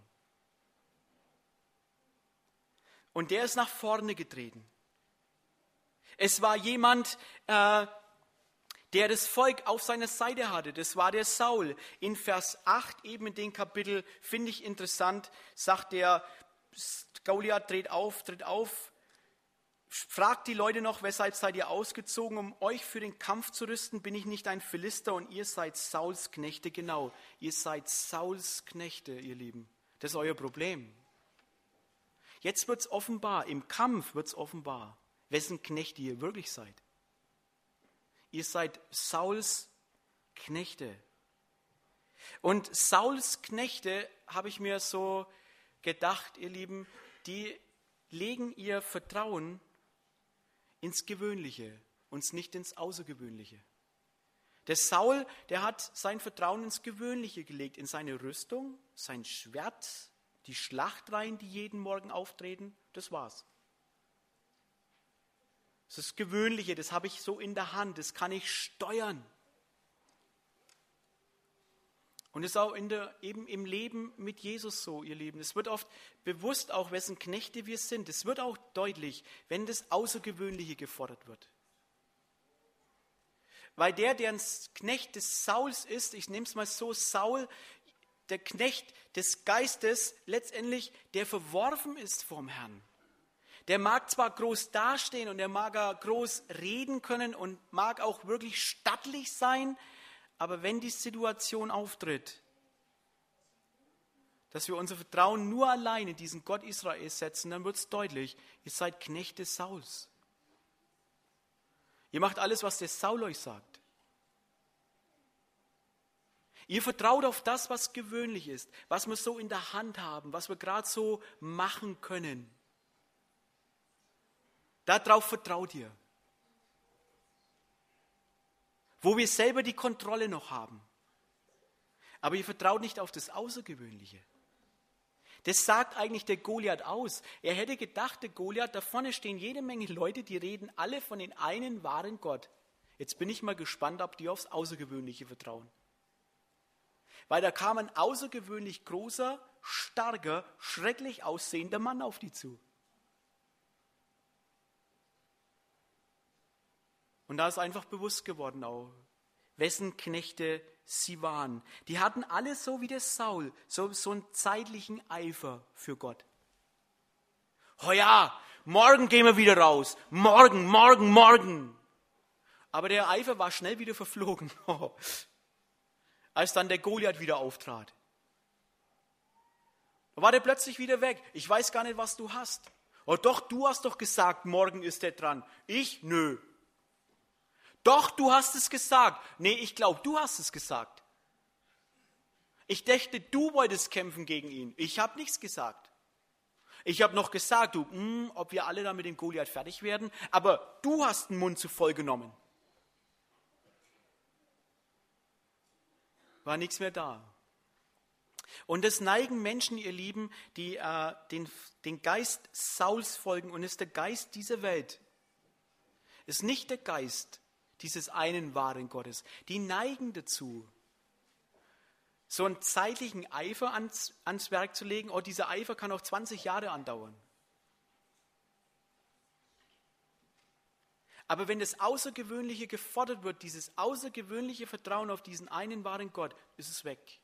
S1: Und der ist nach vorne getreten. Es war jemand, äh, der das Volk auf seiner Seite hatte. Das war der Saul. In Vers acht, eben in dem Kapitel, finde ich interessant, sagt der, Goliath tritt auf, tritt auf, fragt die Leute noch, weshalb seid ihr ausgezogen, um euch für den Kampf zu rüsten? Bin ich nicht ein Philister und ihr seid Sauls Knechte? Genau, ihr seid Sauls Knechte, ihr Lieben. Das ist euer Problem. Jetzt wird es offenbar, im Kampf wird es offenbar, wessen Knechte ihr wirklich seid. Ihr seid Sauls Knechte. Und Sauls Knechte, habe ich mir so gedacht, ihr Lieben, die legen ihr Vertrauen ins Gewöhnliche und nicht ins Außergewöhnliche. Der Saul, der hat sein Vertrauen ins Gewöhnliche gelegt, in seine Rüstung, sein Schwert, die Schlachtreihen, die jeden Morgen auftreten, das war's. Das ist das Gewöhnliche, das habe ich so in der Hand, das kann ich steuern. Und es ist auch in der, eben im Leben mit Jesus so, ihr Lieben. Es wird oft bewusst auch, wessen Knechte wir sind. Es wird auch deutlich, wenn das Außergewöhnliche gefordert wird. Weil der, der ein Knecht des Sauls ist, ich nehme es mal so, Saul, der Knecht des Geistes, letztendlich, der verworfen ist vom Herrn. Der mag zwar groß dastehen und der mag auch groß reden können und mag auch wirklich stattlich sein, aber wenn die Situation auftritt, dass wir unser Vertrauen nur allein in diesen Gott Israel setzen, dann wird es deutlich, ihr seid Knechte Sauls. Ihr macht alles, was der Saul euch sagt. Ihr vertraut auf das, was gewöhnlich ist, was wir so in der Hand haben, was wir gerade so machen können. Darauf vertraut ihr. Wo wir selber die Kontrolle noch haben. Aber ihr vertraut nicht auf das Außergewöhnliche. Das sagt eigentlich der Goliath aus. Er hätte gedacht, der Goliath, da vorne stehen jede Menge Leute, die reden alle von den einen wahren Gott. Jetzt bin ich mal gespannt, ob die aufs Außergewöhnliche vertrauen. Weil da kam ein außergewöhnlich großer, starker, schrecklich aussehender Mann auf die zu. Und da ist einfach bewusst geworden auch, wessen Knechte sie waren. Die hatten alle so wie der Saul, so, so einen zeitlichen Eifer für Gott. Oh ja, morgen gehen wir wieder raus. Morgen, morgen, morgen. Aber der Eifer war schnell wieder verflogen, als dann der Goliath wieder auftrat. Da war der plötzlich wieder weg. Ich weiß gar nicht, was du hast. Oh doch, du hast doch gesagt, morgen ist der dran. Ich? Nö. Doch, du hast es gesagt. Nee, ich glaube, du hast es gesagt. Ich dachte, du wolltest kämpfen gegen ihn. Ich habe nichts gesagt. Ich habe noch gesagt, du, mh, ob wir alle da mit dem Goliath fertig werden, aber du hast den Mund zu voll genommen. War nichts mehr da. Und das neigen Menschen, ihr Lieben, die äh, den, den Geist Sauls folgen, und ist der Geist dieser Welt. Ist nicht der Geist dieses einen wahren Gottes. Die neigen dazu, so einen zeitlichen Eifer ans, ans Werk zu legen. Oh, dieser Eifer kann auch zwanzig Jahre andauern. Aber wenn das Außergewöhnliche gefordert wird, dieses außergewöhnliche Vertrauen auf diesen einen wahren Gott, ist es weg.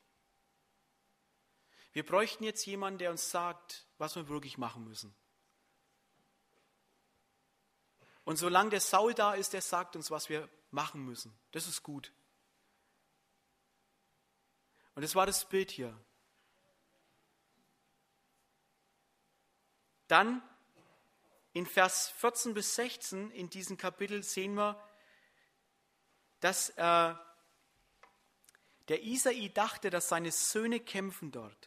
S1: Wir bräuchten jetzt jemanden, der uns sagt, was wir wirklich machen müssen. Und solange der Saul da ist, der sagt uns, was wir machen müssen. Das ist gut. Und das war das Bild hier. Dann in Vers vierzehn bis sechzehn in diesem Kapitel sehen wir, dass äh, der Isai dachte, dass seine Söhne kämpfen dort.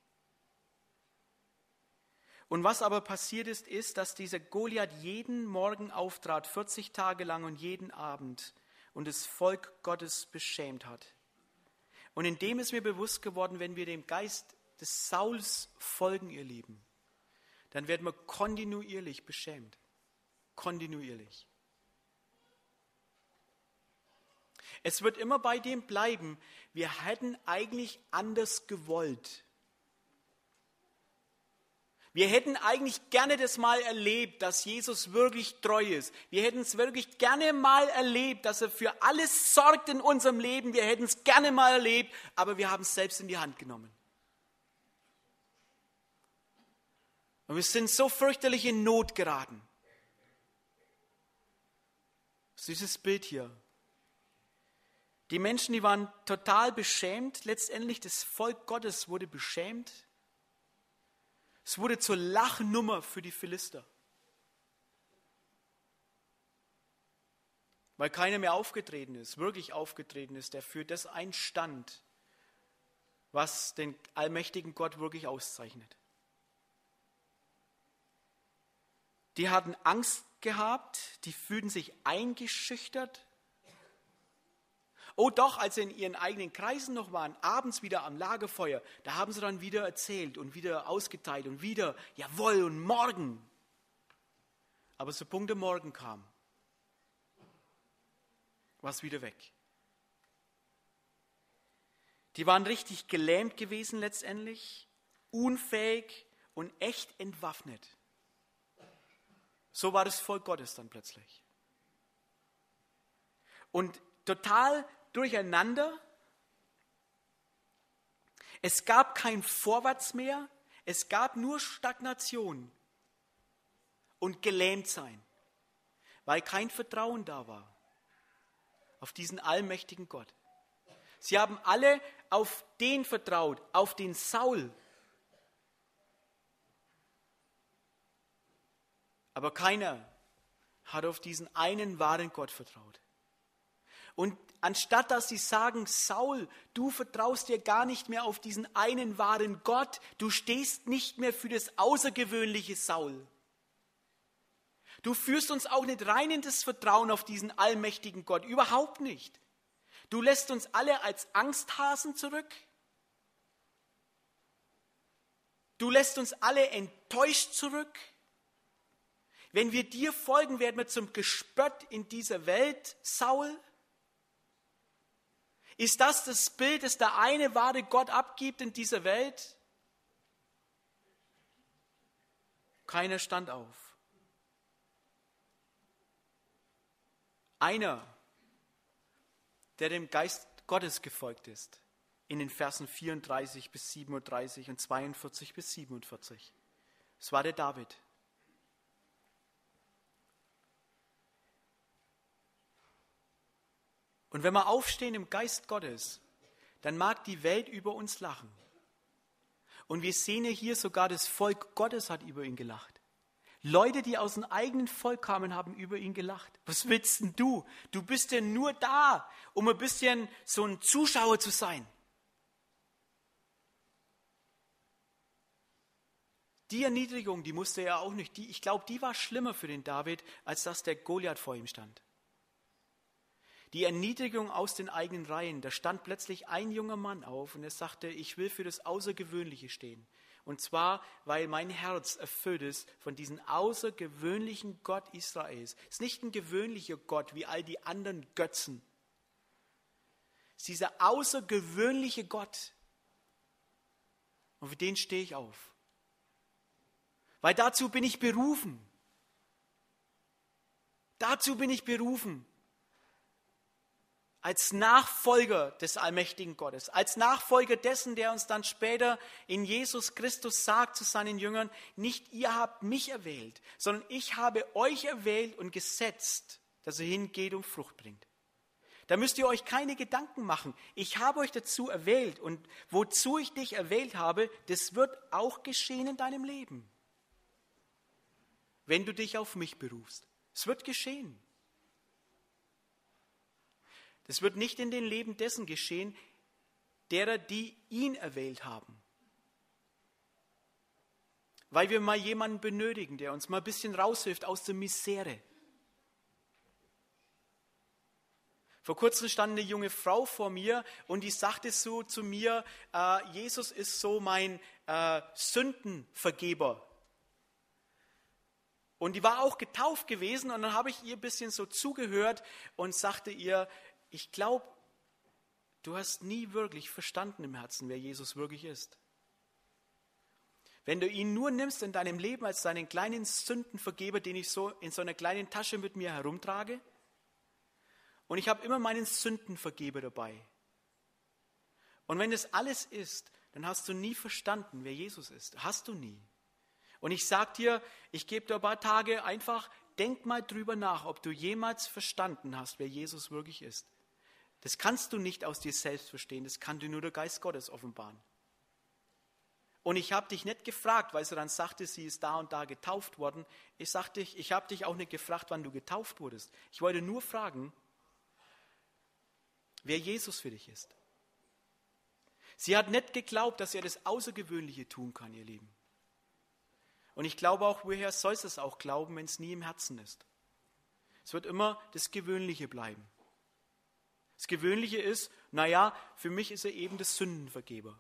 S1: Und was aber passiert ist, ist, dass dieser Goliath jeden Morgen auftrat, vierzig Tage lang und jeden Abend, und das Volk Gottes beschämt hat. Und in dem ist mir bewusst geworden, wenn wir dem Geist des Sauls folgen, ihr Lieben, dann werden wir kontinuierlich beschämt. Kontinuierlich. Es wird immer bei dem bleiben, wir hätten eigentlich anders gewollt. Wir hätten eigentlich gerne das mal erlebt, dass Jesus wirklich treu ist. Wir hätten es wirklich gerne mal erlebt, dass er für alles sorgt in unserem Leben. Wir hätten es gerne mal erlebt, aber wir haben es selbst in die Hand genommen. Und wir sind so fürchterlich in Not geraten. Das ist dieses Bild hier. Die Menschen, die waren total beschämt. Letztendlich das Volk Gottes wurde beschämt. Es wurde zur Lachnummer für die Philister. Weil keiner mehr aufgetreten ist, wirklich aufgetreten ist, der für das einstand, was den allmächtigen Gott wirklich auszeichnet. Die hatten Angst gehabt, die fühlten sich eingeschüchtert. Oh doch, als sie in ihren eigenen Kreisen noch waren, abends wieder am Lagerfeuer, da haben sie dann wieder erzählt und wieder ausgeteilt und wieder, jawohl, und morgen. Aber so Punkt der Morgen kam, war es wieder weg. Die waren richtig gelähmt gewesen letztendlich, unfähig und echt entwaffnet. So war das Volk Gottes dann plötzlich. Und total durcheinander. Es gab kein Vorwärts mehr, es gab nur Stagnation und Gelähmtsein, weil kein Vertrauen da war auf diesen allmächtigen Gott. Sie haben alle auf den vertraut, auf den Saul. Aber keiner hat auf diesen einen wahren Gott vertraut. Und anstatt dass sie sagen, Saul, du vertraust dir gar nicht mehr auf diesen einen wahren Gott, du stehst nicht mehr für das außergewöhnliche, Saul. Du führst uns auch nicht rein in das Vertrauen auf diesen allmächtigen Gott, überhaupt nicht. Du lässt uns alle als Angsthasen zurück. Du lässt uns alle enttäuscht zurück. Wenn wir dir folgen, werden wir zum Gespött in dieser Welt, Saul. Ist das das Bild, das der eine wahre Gott abgibt in dieser Welt? Keiner stand auf. Einer, der dem Geist Gottes gefolgt ist, in den Versen vierunddreißig bis siebenunddreißig und zweiundvierzig bis siebenundvierzig. Es war der David. Und wenn wir aufstehen im Geist Gottes, dann mag die Welt über uns lachen. Und wir sehen ja hier sogar, das Volk Gottes hat über ihn gelacht. Leute, die aus dem eigenen Volk kamen, haben über ihn gelacht. Was willst denn du? Du bist ja nur da, um ein bisschen so ein Zuschauer zu sein. Die Erniedrigung, die musste er auch nicht. Die, ich glaube, die war schlimmer für den David, als dass der Goliath vor ihm stand. Die Erniedrigung aus den eigenen Reihen, da stand plötzlich ein junger Mann auf und er sagte, ich will für das Außergewöhnliche stehen. Und zwar, weil mein Herz erfüllt ist von diesem außergewöhnlichen Gott Israels. Es ist nicht ein gewöhnlicher Gott wie all die anderen Götzen. Es ist dieser außergewöhnliche Gott. Und für den stehe ich auf. Weil dazu bin ich berufen. Dazu bin ich berufen. Als Nachfolger des allmächtigen Gottes, als Nachfolger dessen, der uns dann später in Jesus Christus sagt zu seinen Jüngern, nicht ihr habt mich erwählt, sondern ich habe euch erwählt und gesetzt, dass ihr hingeht und Frucht bringt. Da müsst ihr euch keine Gedanken machen. Ich habe euch dazu erwählt und wozu ich dich erwählt habe, das wird auch geschehen in deinem Leben. Wenn du dich auf mich berufst. Es wird geschehen. Das wird nicht in den Leben dessen geschehen, derer, die ihn erwählt haben. Weil wir mal jemanden benötigen, der uns mal ein bisschen raushilft aus der Misere. Vor kurzem stand eine junge Frau vor mir und die sagte so zu mir, äh, Jesus ist so mein äh, Sündenvergeber. Und die war auch getauft gewesen und dann habe ich ihr ein bisschen so zugehört und sagte ihr, ich glaube, du hast nie wirklich verstanden im Herzen, wer Jesus wirklich ist. Wenn du ihn nur nimmst in deinem Leben als deinen kleinen Sündenvergeber, den ich so in so einer kleinen Tasche mit mir herumtrage, und ich habe immer meinen Sündenvergeber dabei. Und wenn das alles ist, dann hast du nie verstanden, wer Jesus ist. Hast du nie. Und ich sage dir, ich gebe dir ein paar Tage einfach, denk mal drüber nach, ob du jemals verstanden hast, wer Jesus wirklich ist. Das kannst du nicht aus dir selbst verstehen, das kann dir nur der Geist Gottes offenbaren. Und ich habe dich nicht gefragt, weil sie dann sagte, sie ist da und da getauft worden. Ich sagte, ich habe dich auch nicht gefragt, wann du getauft wurdest. Ich wollte nur fragen, wer Jesus für dich ist. Sie hat nicht geglaubt, dass er das Außergewöhnliche tun kann, ihr Lieben. Und ich glaube auch, woher soll es auch glauben, wenn es nie im Herzen ist? Es wird immer das Gewöhnliche bleiben. Das Gewöhnliche ist, naja, für mich ist er eben das Sündenvergeber.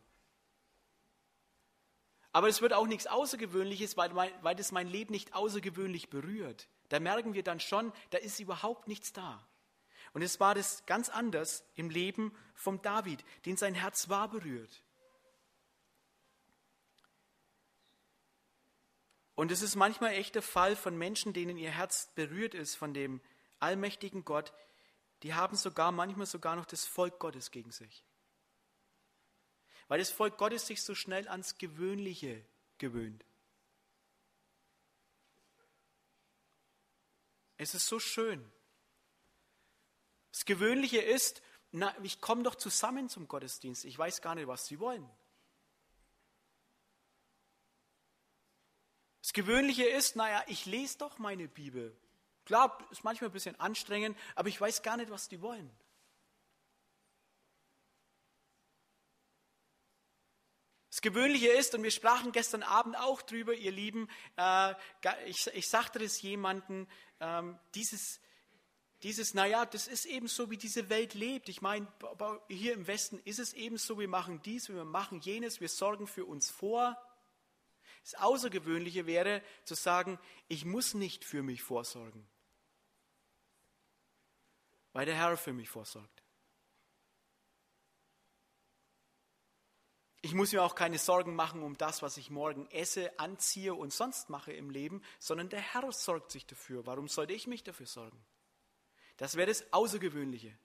S1: Aber es wird auch nichts Außergewöhnliches, weil, weil das mein Leben nicht außergewöhnlich berührt. Da merken wir dann schon, da ist überhaupt nichts da. Und es war das ganz anders im Leben von David, den sein Herz war berührt. Und es ist manchmal echt der Fall von Menschen, denen ihr Herz berührt ist von dem allmächtigen Gott, die haben sogar manchmal sogar noch das Volk Gottes gegen sich. Weil das Volk Gottes sich so schnell ans Gewöhnliche gewöhnt. Es ist so schön. Das Gewöhnliche ist, na, ich komme doch zusammen zum Gottesdienst, ich weiß gar nicht, was sie wollen. Das Gewöhnliche ist, naja, ich lese doch meine Bibel. Klar, ist manchmal ein bisschen anstrengend, aber ich weiß gar nicht, was die wollen. Das Gewöhnliche ist, und wir sprachen gestern Abend auch drüber, ihr Lieben, äh, ich, ich sagte das jemandem, ähm, dieses, dieses, naja, das ist eben so, wie diese Welt lebt. Ich meine, hier im Westen ist es eben so, wir machen dies, wir machen jenes, wir sorgen für uns vor. Das Außergewöhnliche wäre zu sagen, ich muss nicht für mich vorsorgen, weil der Herr für mich vorsorgt. Ich muss mir auch keine Sorgen machen um das, was ich morgen esse, anziehe und sonst mache im Leben, sondern der Herr sorgt sich dafür. Warum sollte ich mich dafür sorgen? Das wäre das Außergewöhnliche.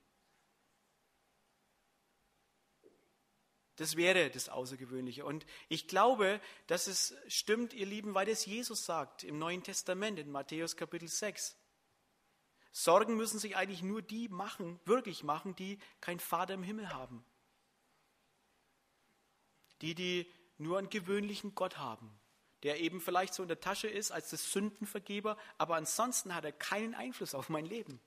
S1: Das wäre das Außergewöhnliche. Und ich glaube, dass es stimmt, ihr Lieben, weil es Jesus sagt im Neuen Testament, in Matthäus Kapitel sechs. Sorgen müssen sich eigentlich nur die machen, wirklich machen, die keinen Vater im Himmel haben. Die, die nur einen gewöhnlichen Gott haben, der eben vielleicht so in der Tasche ist als das Sündenvergeber, aber ansonsten hat er keinen Einfluss auf mein Leben.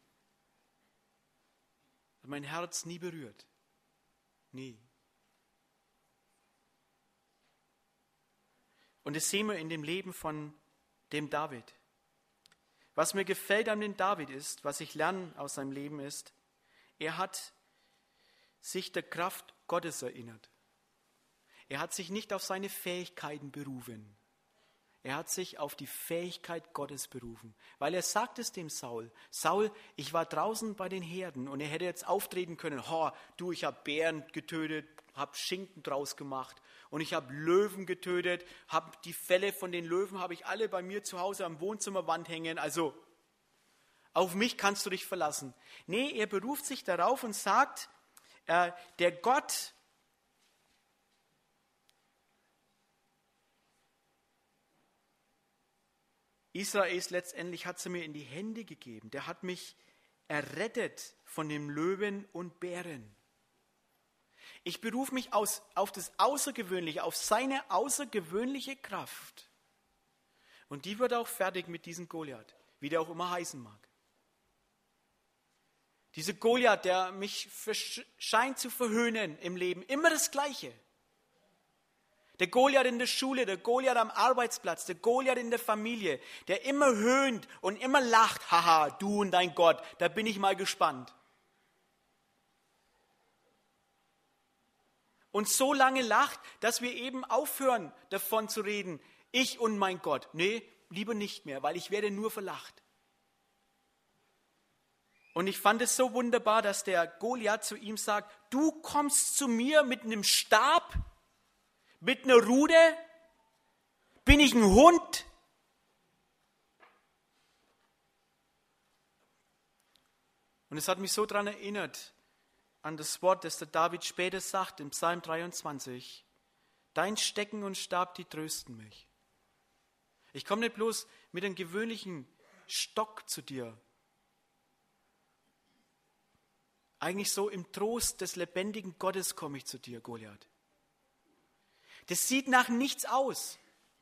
S1: Hat mein Herz nie berührt. Nie. Und das sehen wir in dem Leben von dem David. Was mir gefällt an dem David ist, was ich lerne aus seinem Leben ist, er hat sich der Kraft Gottes erinnert. Er hat sich nicht auf seine Fähigkeiten berufen. Er hat sich auf die Fähigkeit Gottes berufen. Weil er sagt es dem Saul. Saul, ich war draußen bei den Herden und er hätte jetzt auftreten können. Oh, du, ich habe Bären getötet, habe Schinken draus gemacht und ich habe Löwen getötet, habe die Felle von den Löwen habe ich alle bei mir zu Hause am Wohnzimmerwand hängen. Also auf mich kannst du dich verlassen. Nee, er beruft sich darauf und sagt, äh, der Gott, Israels letztendlich hat sie mir in die Hände gegeben. Der hat mich errettet von dem Löwen und Bären. Ich berufe mich aus, auf das Außergewöhnliche, auf seine außergewöhnliche Kraft. Und die wird auch fertig mit diesem Goliath, wie der auch immer heißen mag. Dieser Goliath, der mich scheint zu verhöhnen im Leben, immer das Gleiche. Der Goliath in der Schule, der Goliath am Arbeitsplatz, der Goliath in der Familie, der immer höhnt und immer lacht. Haha, du und dein Gott, da bin ich mal gespannt. Und so lange lacht, dass wir eben aufhören, davon zu reden, ich und mein Gott. Nee, lieber nicht mehr, weil ich werde nur verlacht. Und ich fand es so wunderbar, dass der Goliath zu ihm sagt, du kommst zu mir mit einem Stab, mit einer Rute? Bin ich ein Hund? Und es hat mich so daran erinnert, an das Wort, das der David später sagt im Psalm dreiundzwanzig. Dein Stecken und Stab, die trösten mich. Ich komme nicht bloß mit einem gewöhnlichen Stock zu dir. Eigentlich so im Trost des lebendigen Gottes komme ich zu dir, Goliath. Das sieht nach nichts aus.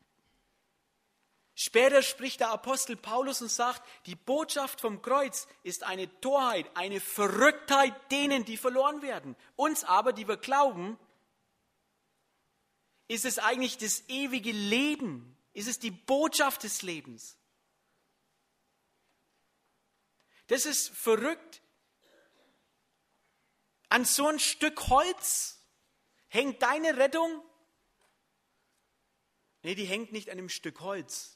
S1: Später spricht der Apostel Paulus und sagt, die Botschaft vom Kreuz ist eine Torheit, eine Verrücktheit denen, die verloren werden. Uns aber, die wir glauben, ist es eigentlich das ewige Leben, ist es die Botschaft des Lebens. Das ist verrückt. An so ein Stück Holz hängt deine Rettung. Nee, die hängt nicht an einem Stück Holz.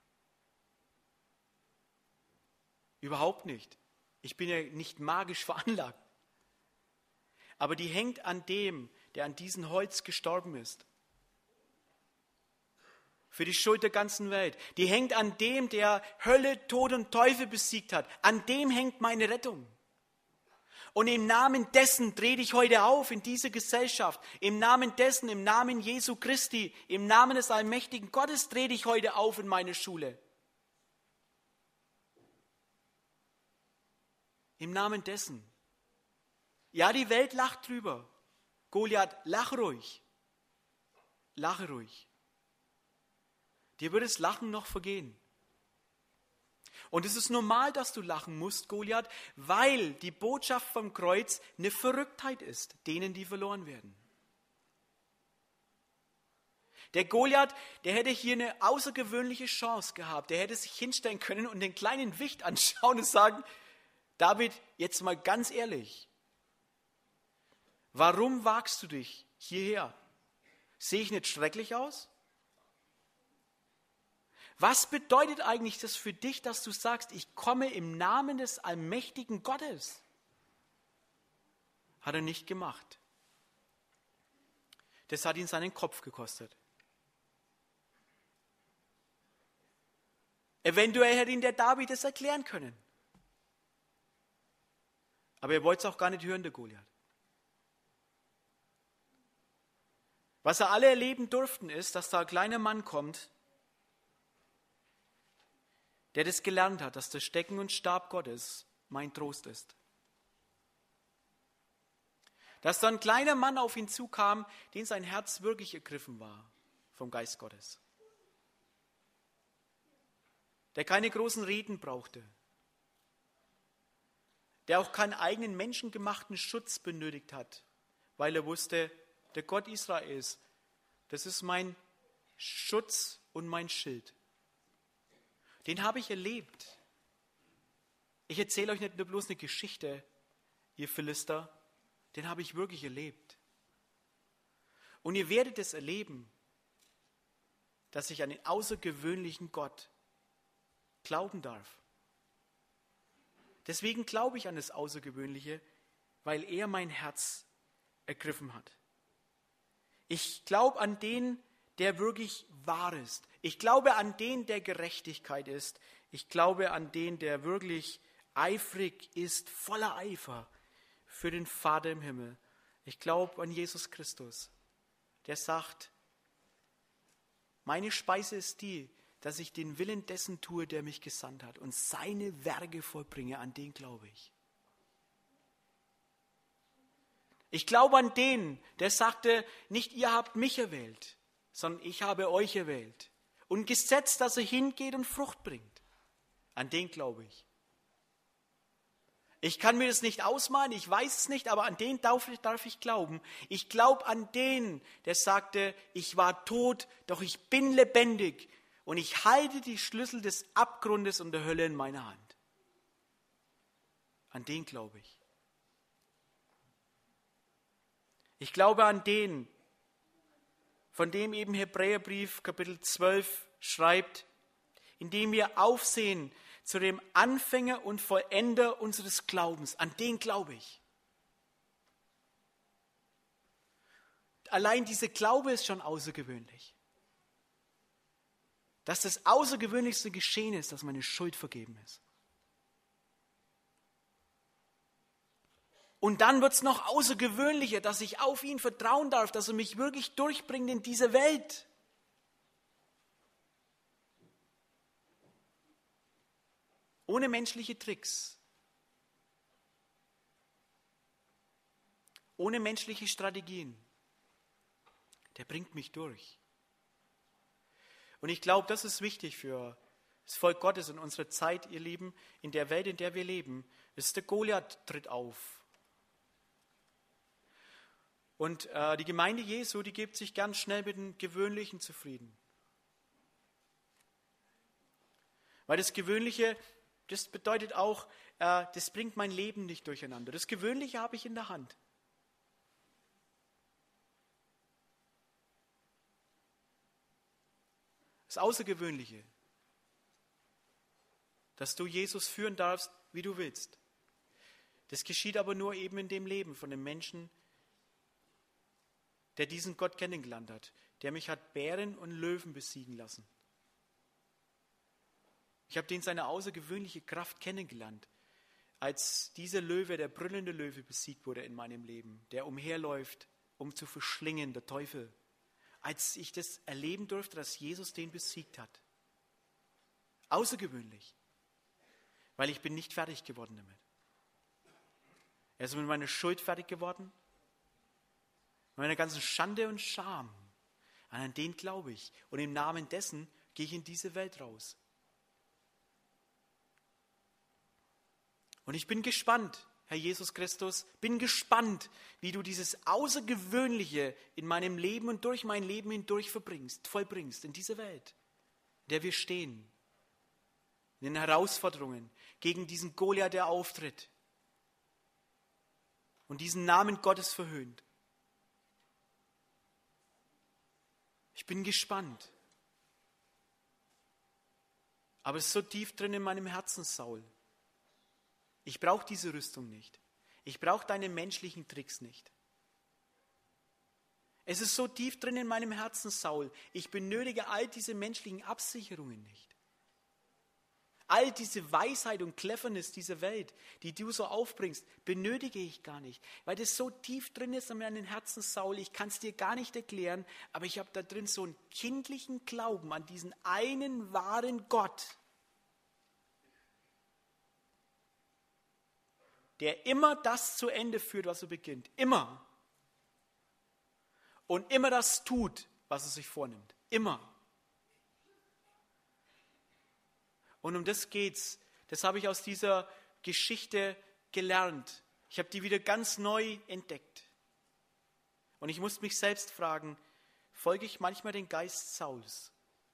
S1: Überhaupt nicht. Ich bin ja nicht magisch veranlagt. Aber die hängt an dem, der an diesem Holz gestorben ist. Für die Schuld der ganzen Welt. Die hängt an dem, der Hölle, Tod und Teufel besiegt hat. An dem hängt meine Rettung. Und im Namen dessen trete ich heute auf in diese Gesellschaft. Im Namen dessen, im Namen Jesu Christi, im Namen des allmächtigen Gottes trete ich heute auf in meine Schule. Im Namen dessen. Ja, die Welt lacht drüber. Goliath, lach ruhig. Lache ruhig. Dir wird das Lachen noch vergehen. Und es ist normal, dass du lachen musst, Goliath, weil die Botschaft vom Kreuz eine Verrücktheit ist, denen, die verloren werden. Der Goliath, der hätte hier eine außergewöhnliche Chance gehabt. Der hätte sich hinstellen können und den kleinen Wicht anschauen und sagen, David, jetzt mal ganz ehrlich, warum wagst du dich hierher? Sehe ich nicht schrecklich aus? Was bedeutet eigentlich das für dich, dass du sagst, ich komme im Namen des allmächtigen Gottes? Hat er nicht gemacht. Das hat ihn seinen Kopf gekostet. Eventuell hätte ihn der David das erklären können. Aber er wollte es auch gar nicht hören, der Goliath. Was er alle erleben durften, ist, dass da ein kleiner Mann kommt, der das gelernt hat, dass der Stecken und Stab Gottes mein Trost ist. Dass da ein kleiner Mann auf ihn zukam, den sein Herz wirklich ergriffen war vom Geist Gottes. Der keine großen Reden brauchte. Der auch keinen eigenen menschengemachten Schutz benötigt hat, weil er wusste, der Gott Israels, das ist mein Schutz und mein Schild. Den habe ich erlebt. Ich erzähle euch nicht nur bloß eine Geschichte, ihr Philister, den habe ich wirklich erlebt. Und ihr werdet es erleben, dass ich an den außergewöhnlichen Gott glauben darf. Deswegen glaube ich an das Außergewöhnliche, weil er mein Herz ergriffen hat. Ich glaube an den, der wirklich wahr ist. Ich glaube an den, der Gerechtigkeit ist. Ich glaube an den, der wirklich eifrig ist, voller Eifer für den Vater im Himmel. Ich glaube an Jesus Christus, der sagt, meine Speise ist die, dass ich den Willen dessen tue, der mich gesandt hat und seine Werke vollbringe, an den glaube ich. Ich glaube an den, der sagte, nicht ihr habt mich erwählt, sondern ich habe euch erwählt und gesetzt, dass er hingeht und Frucht bringt. An den glaube ich. Ich kann mir das nicht ausmalen, ich weiß es nicht, aber an den darf ich, darf ich glauben. Ich glaube an den, der sagte, ich war tot, doch ich bin lebendig und ich halte die Schlüssel des Abgrundes und der Hölle in meiner Hand. An den glaube ich. Ich glaube an den, von dem eben Hebräerbrief Kapitel zwölf schreibt, in dem wir aufsehen zu dem Anfänger und Vollender unseres Glaubens. An den glaube ich. Allein dieser Glaube ist schon außergewöhnlich. Dass das Außergewöhnlichste geschehen ist, dass meine Schuld vergeben ist. Und dann wird es noch außergewöhnlicher, dass ich auf ihn vertrauen darf, dass er mich wirklich durchbringt in diese Welt. Ohne menschliche Tricks. Ohne menschliche Strategien. Der bringt mich durch. Und ich glaube, das ist wichtig für das Volk Gottes in unserer Zeit, ihr Lieben, in der Welt, in der wir leben. Ist der Goliath tritt auf. Und äh, die Gemeinde Jesu, die gibt sich ganz schnell mit dem Gewöhnlichen zufrieden. Weil das Gewöhnliche, das bedeutet auch, äh, das bringt mein Leben nicht durcheinander. Das Gewöhnliche habe ich in der Hand. Das Außergewöhnliche, dass du Jesus führen darfst, wie du willst. Das geschieht aber nur eben in dem Leben von dem Menschen, der diesen Gott kennengelernt hat, der mich hat Bären und Löwen besiegen lassen. Ich habe den seine außergewöhnliche Kraft kennengelernt, als dieser Löwe, der brüllende Löwe, besiegt wurde in meinem Leben, der umherläuft, um zu verschlingen, der Teufel. Als ich das erleben durfte, dass Jesus den besiegt hat. Außergewöhnlich, weil ich bin nicht fertig geworden damit. Er ist mit meiner Schuld fertig geworden, mit meiner ganzen Schande und Scham. Und an den glaube ich. Und im Namen dessen gehe ich in diese Welt raus. Und ich bin gespannt, Herr Jesus Christus, bin gespannt, wie du dieses Außergewöhnliche in meinem Leben und durch mein Leben hindurch verbringst, vollbringst in dieser Welt, in der wir stehen, in den Herausforderungen, gegen diesen Goliath, der auftritt und diesen Namen Gottes verhöhnt. Ich bin gespannt. Aber es ist so tief drin in meinem Herzen, Saul. Ich brauche diese Rüstung nicht. Ich brauche deine menschlichen Tricks nicht. Es ist so tief drin in meinem Herzen, Saul. Ich benötige all diese menschlichen Absicherungen nicht. All diese Weisheit und Cleverness dieser Welt, die du so aufbringst, benötige ich gar nicht. Weil das so tief drin ist in meinem Herzen, Saul. Ich kann es dir gar nicht erklären, aber ich habe da drin so einen kindlichen Glauben an diesen einen wahren Gott, der immer das zu Ende führt, was er beginnt. Immer. Und immer das tut, was er sich vornimmt. Immer. Und um das geht's. Das habe ich aus dieser Geschichte gelernt. Ich habe die wieder ganz neu entdeckt. Und ich muss mich selbst fragen, folge ich manchmal den Geist Sauls?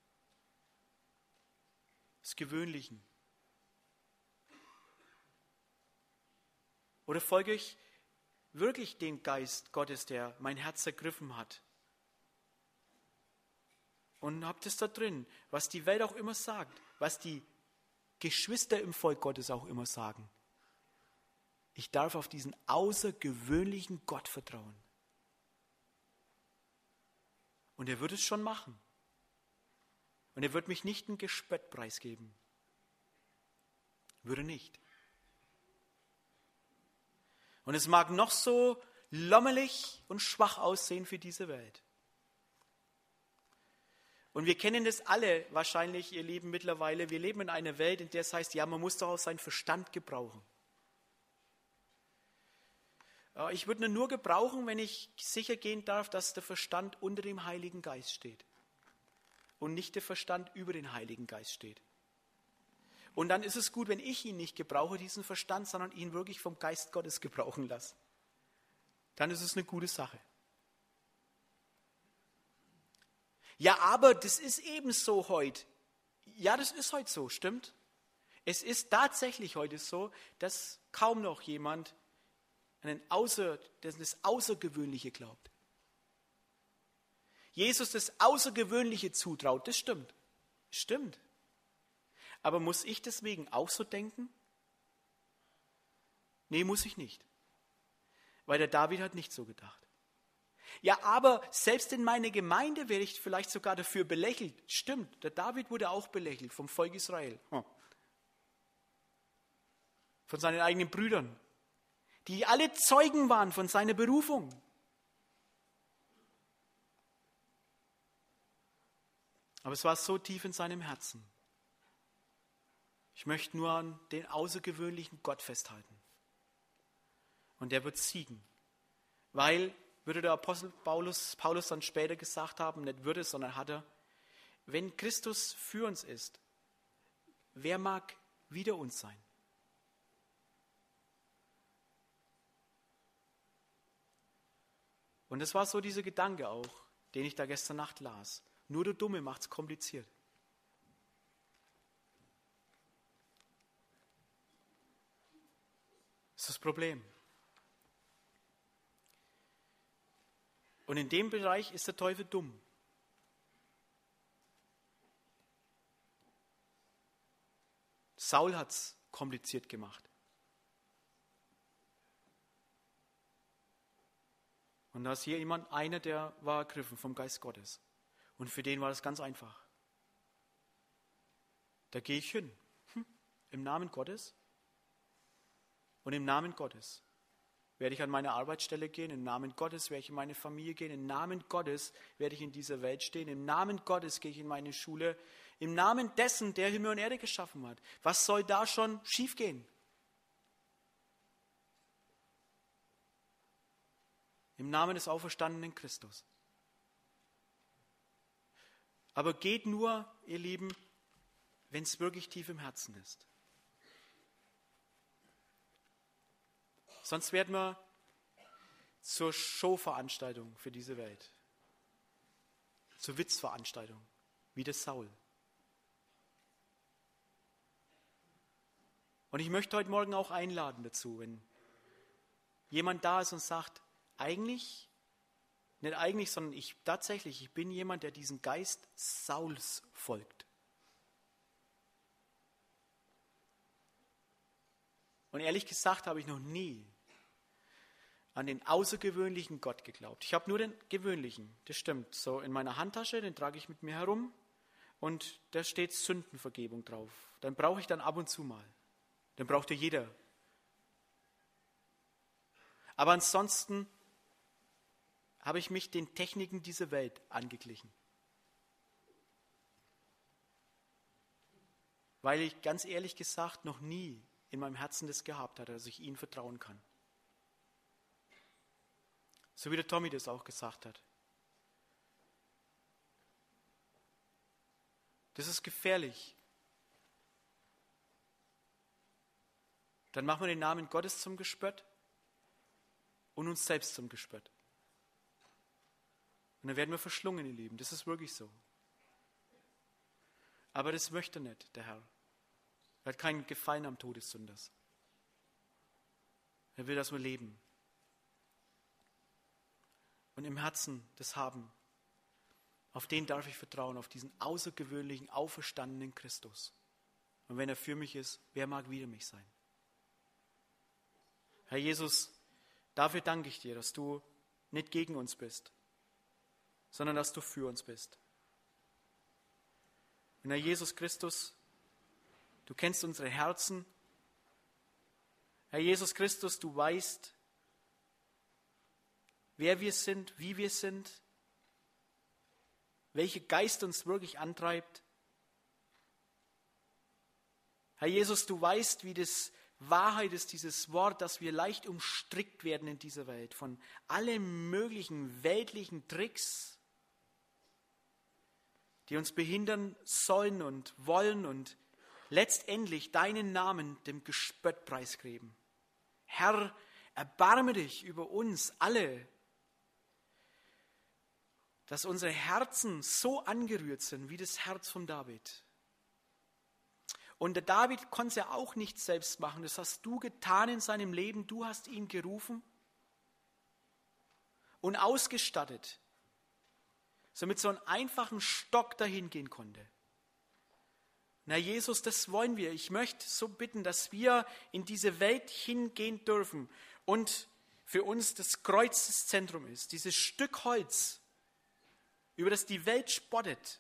S1: Des Gewöhnlichen. Oder folge ich wirklich dem Geist Gottes, der mein Herz ergriffen hat? Und habt es da drin, was die Welt auch immer sagt, was die Geschwister im Volk Gottes auch immer sagen. Ich darf auf diesen außergewöhnlichen Gott vertrauen. Und er wird es schon machen. Und er wird mich nicht einen Gespettpreis geben. Würde nicht. Und es mag noch so lommelig und schwach aussehen für diese Welt. Und wir kennen das alle wahrscheinlich, ihr Lieben, mittlerweile. Wir leben in einer Welt, in der es heißt, ja, man muss doch auch seinen Verstand gebrauchen. Ich würde ihn nur gebrauchen, wenn ich sicher gehen darf, dass der Verstand unter dem Heiligen Geist steht. Und nicht der Verstand über den Heiligen Geist steht. Und dann ist es gut, wenn ich ihn nicht gebrauche, diesen Verstand, sondern ihn wirklich vom Geist Gottes gebrauchen lasse. Dann ist es eine gute Sache. Ja, aber das ist eben so heute. Ja, das ist heute so, stimmt? Es ist tatsächlich heute so, dass kaum noch jemand an Außer, das Außergewöhnliche glaubt. Jesus das Außergewöhnliche zutraut, das stimmt. Stimmt. Aber muss ich deswegen auch so denken? Nee, muss ich nicht. Weil der David hat nicht so gedacht. Ja, aber selbst in meiner Gemeinde werde ich vielleicht sogar dafür belächelt. Stimmt, der David wurde auch belächelt vom Volk Israel. Von seinen eigenen Brüdern, die alle Zeugen waren von seiner Berufung. Aber es war so tief in seinem Herzen. Ich möchte nur an den außergewöhnlichen Gott festhalten. Und der wird siegen. Weil, würde der Apostel Paulus, Paulus dann später gesagt haben, nicht würde, sondern hat er, wenn Christus für uns ist, wer mag wider uns sein? Und das war so dieser Gedanke auch, den ich da gestern Nacht las. Nur der Dumme macht es kompliziert. Das ist das Problem. Und in dem Bereich ist der Teufel dumm. Saul hat es kompliziert gemacht. Und da ist hier jemand, einer, der war ergriffen vom Geist Gottes. Und für den war das ganz einfach. Da gehe ich hin. Hm, im Namen Gottes. Und im Namen Gottes werde ich an meine Arbeitsstelle gehen. Im Namen Gottes werde ich in meine Familie gehen. Im Namen Gottes werde ich in dieser Welt stehen. Im Namen Gottes gehe ich in meine Schule. Im Namen dessen, der Himmel und Erde geschaffen hat. Was soll da schon schiefgehen? Im Namen des auferstandenen Christus. Aber geht nur, ihr Lieben, wenn es wirklich tief im Herzen ist. Sonst werden wir zur Showveranstaltung für diese Welt. Zur Witzveranstaltung, wie der Saul. Und ich möchte heute Morgen auch einladen dazu, wenn jemand da ist und sagt, eigentlich, nicht eigentlich, sondern ich tatsächlich, ich bin jemand, der diesem Geist Sauls folgt. Und ehrlich gesagt habe ich noch nie an den außergewöhnlichen Gott geglaubt. Ich habe nur den gewöhnlichen, das stimmt. So in meiner Handtasche, den trage ich mit mir herum und da steht Sündenvergebung drauf. Dann brauche ich dann ab und zu mal. Den braucht ja jeder. Aber ansonsten habe ich mich den Techniken dieser Welt angeglichen. Weil ich ganz ehrlich gesagt noch nie in meinem Herzen das gehabt hatte, dass ich ihm vertrauen kann. So wie der Tommy das auch gesagt hat. Das ist gefährlich. Dann machen wir den Namen Gottes zum Gespött und uns selbst zum Gespött. Und dann werden wir verschlungen, ihr Lieben. Das ist wirklich so. Aber das möchte nicht der Herr. Er hat keinen Gefallen am Tod des Sünders. Er will, dass wir leben. Und im Herzen das haben. Auf den darf ich vertrauen, auf diesen außergewöhnlichen, auferstandenen Christus. Und wenn er für mich ist, wer mag wider mich sein? Herr Jesus, dafür danke ich dir, dass du nicht gegen uns bist, sondern dass du für uns bist. Und Herr Jesus Christus, du kennst unsere Herzen. Herr Jesus Christus, du weißt, wer wir sind, wie wir sind, welcher Geist uns wirklich antreibt. Herr Jesus, du weißt, wie das Wahrheit ist, dieses Wort, dass wir leicht umstrickt werden in dieser Welt von allen möglichen weltlichen Tricks, die uns behindern sollen und wollen und letztendlich deinen Namen dem Gespött preisgeben. Herr, erbarme dich über uns alle, dass unsere Herzen so angerührt sind wie das Herz von David. Und der David konnte es ja auch nicht selbst machen. Das hast du getan in seinem Leben. Du hast ihn gerufen und ausgestattet, somit so einen einfachen Stock dahin gehen konnte. Na Jesus, das wollen wir. Ich möchte so bitten, dass wir in diese Welt hingehen dürfen und für uns das Kreuz das Zentrum ist. Dieses Stück Holz, über das die Welt spottet.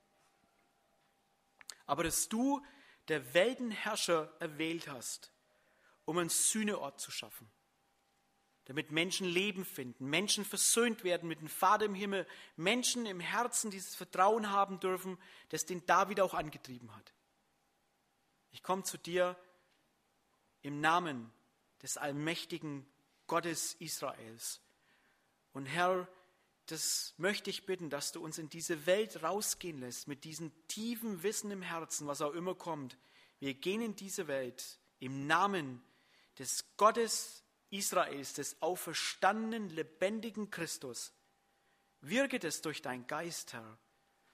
S1: Aber dass du der Weltenherrscher erwählt hast, um einen Sühneort zu schaffen, damit Menschen Leben finden, Menschen versöhnt werden mit dem Vater im Himmel, Menschen im Herzen dieses Vertrauen haben dürfen, das den David auch angetrieben hat. Ich komme zu dir im Namen des allmächtigen Gottes Israels. Und Herr, das möchte ich bitten, dass du uns in diese Welt rausgehen lässt mit diesem tiefen Wissen im Herzen, was auch immer kommt. Wir gehen in diese Welt im Namen des Gottes Israels, des auferstandenen, lebendigen Christus. Wirke das durch deinen Geist, Herr,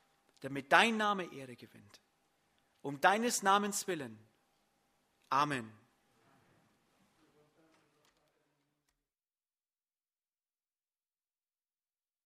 S1: damit dein Name Ehre gewinnt. Um deines Namens willen. Amen.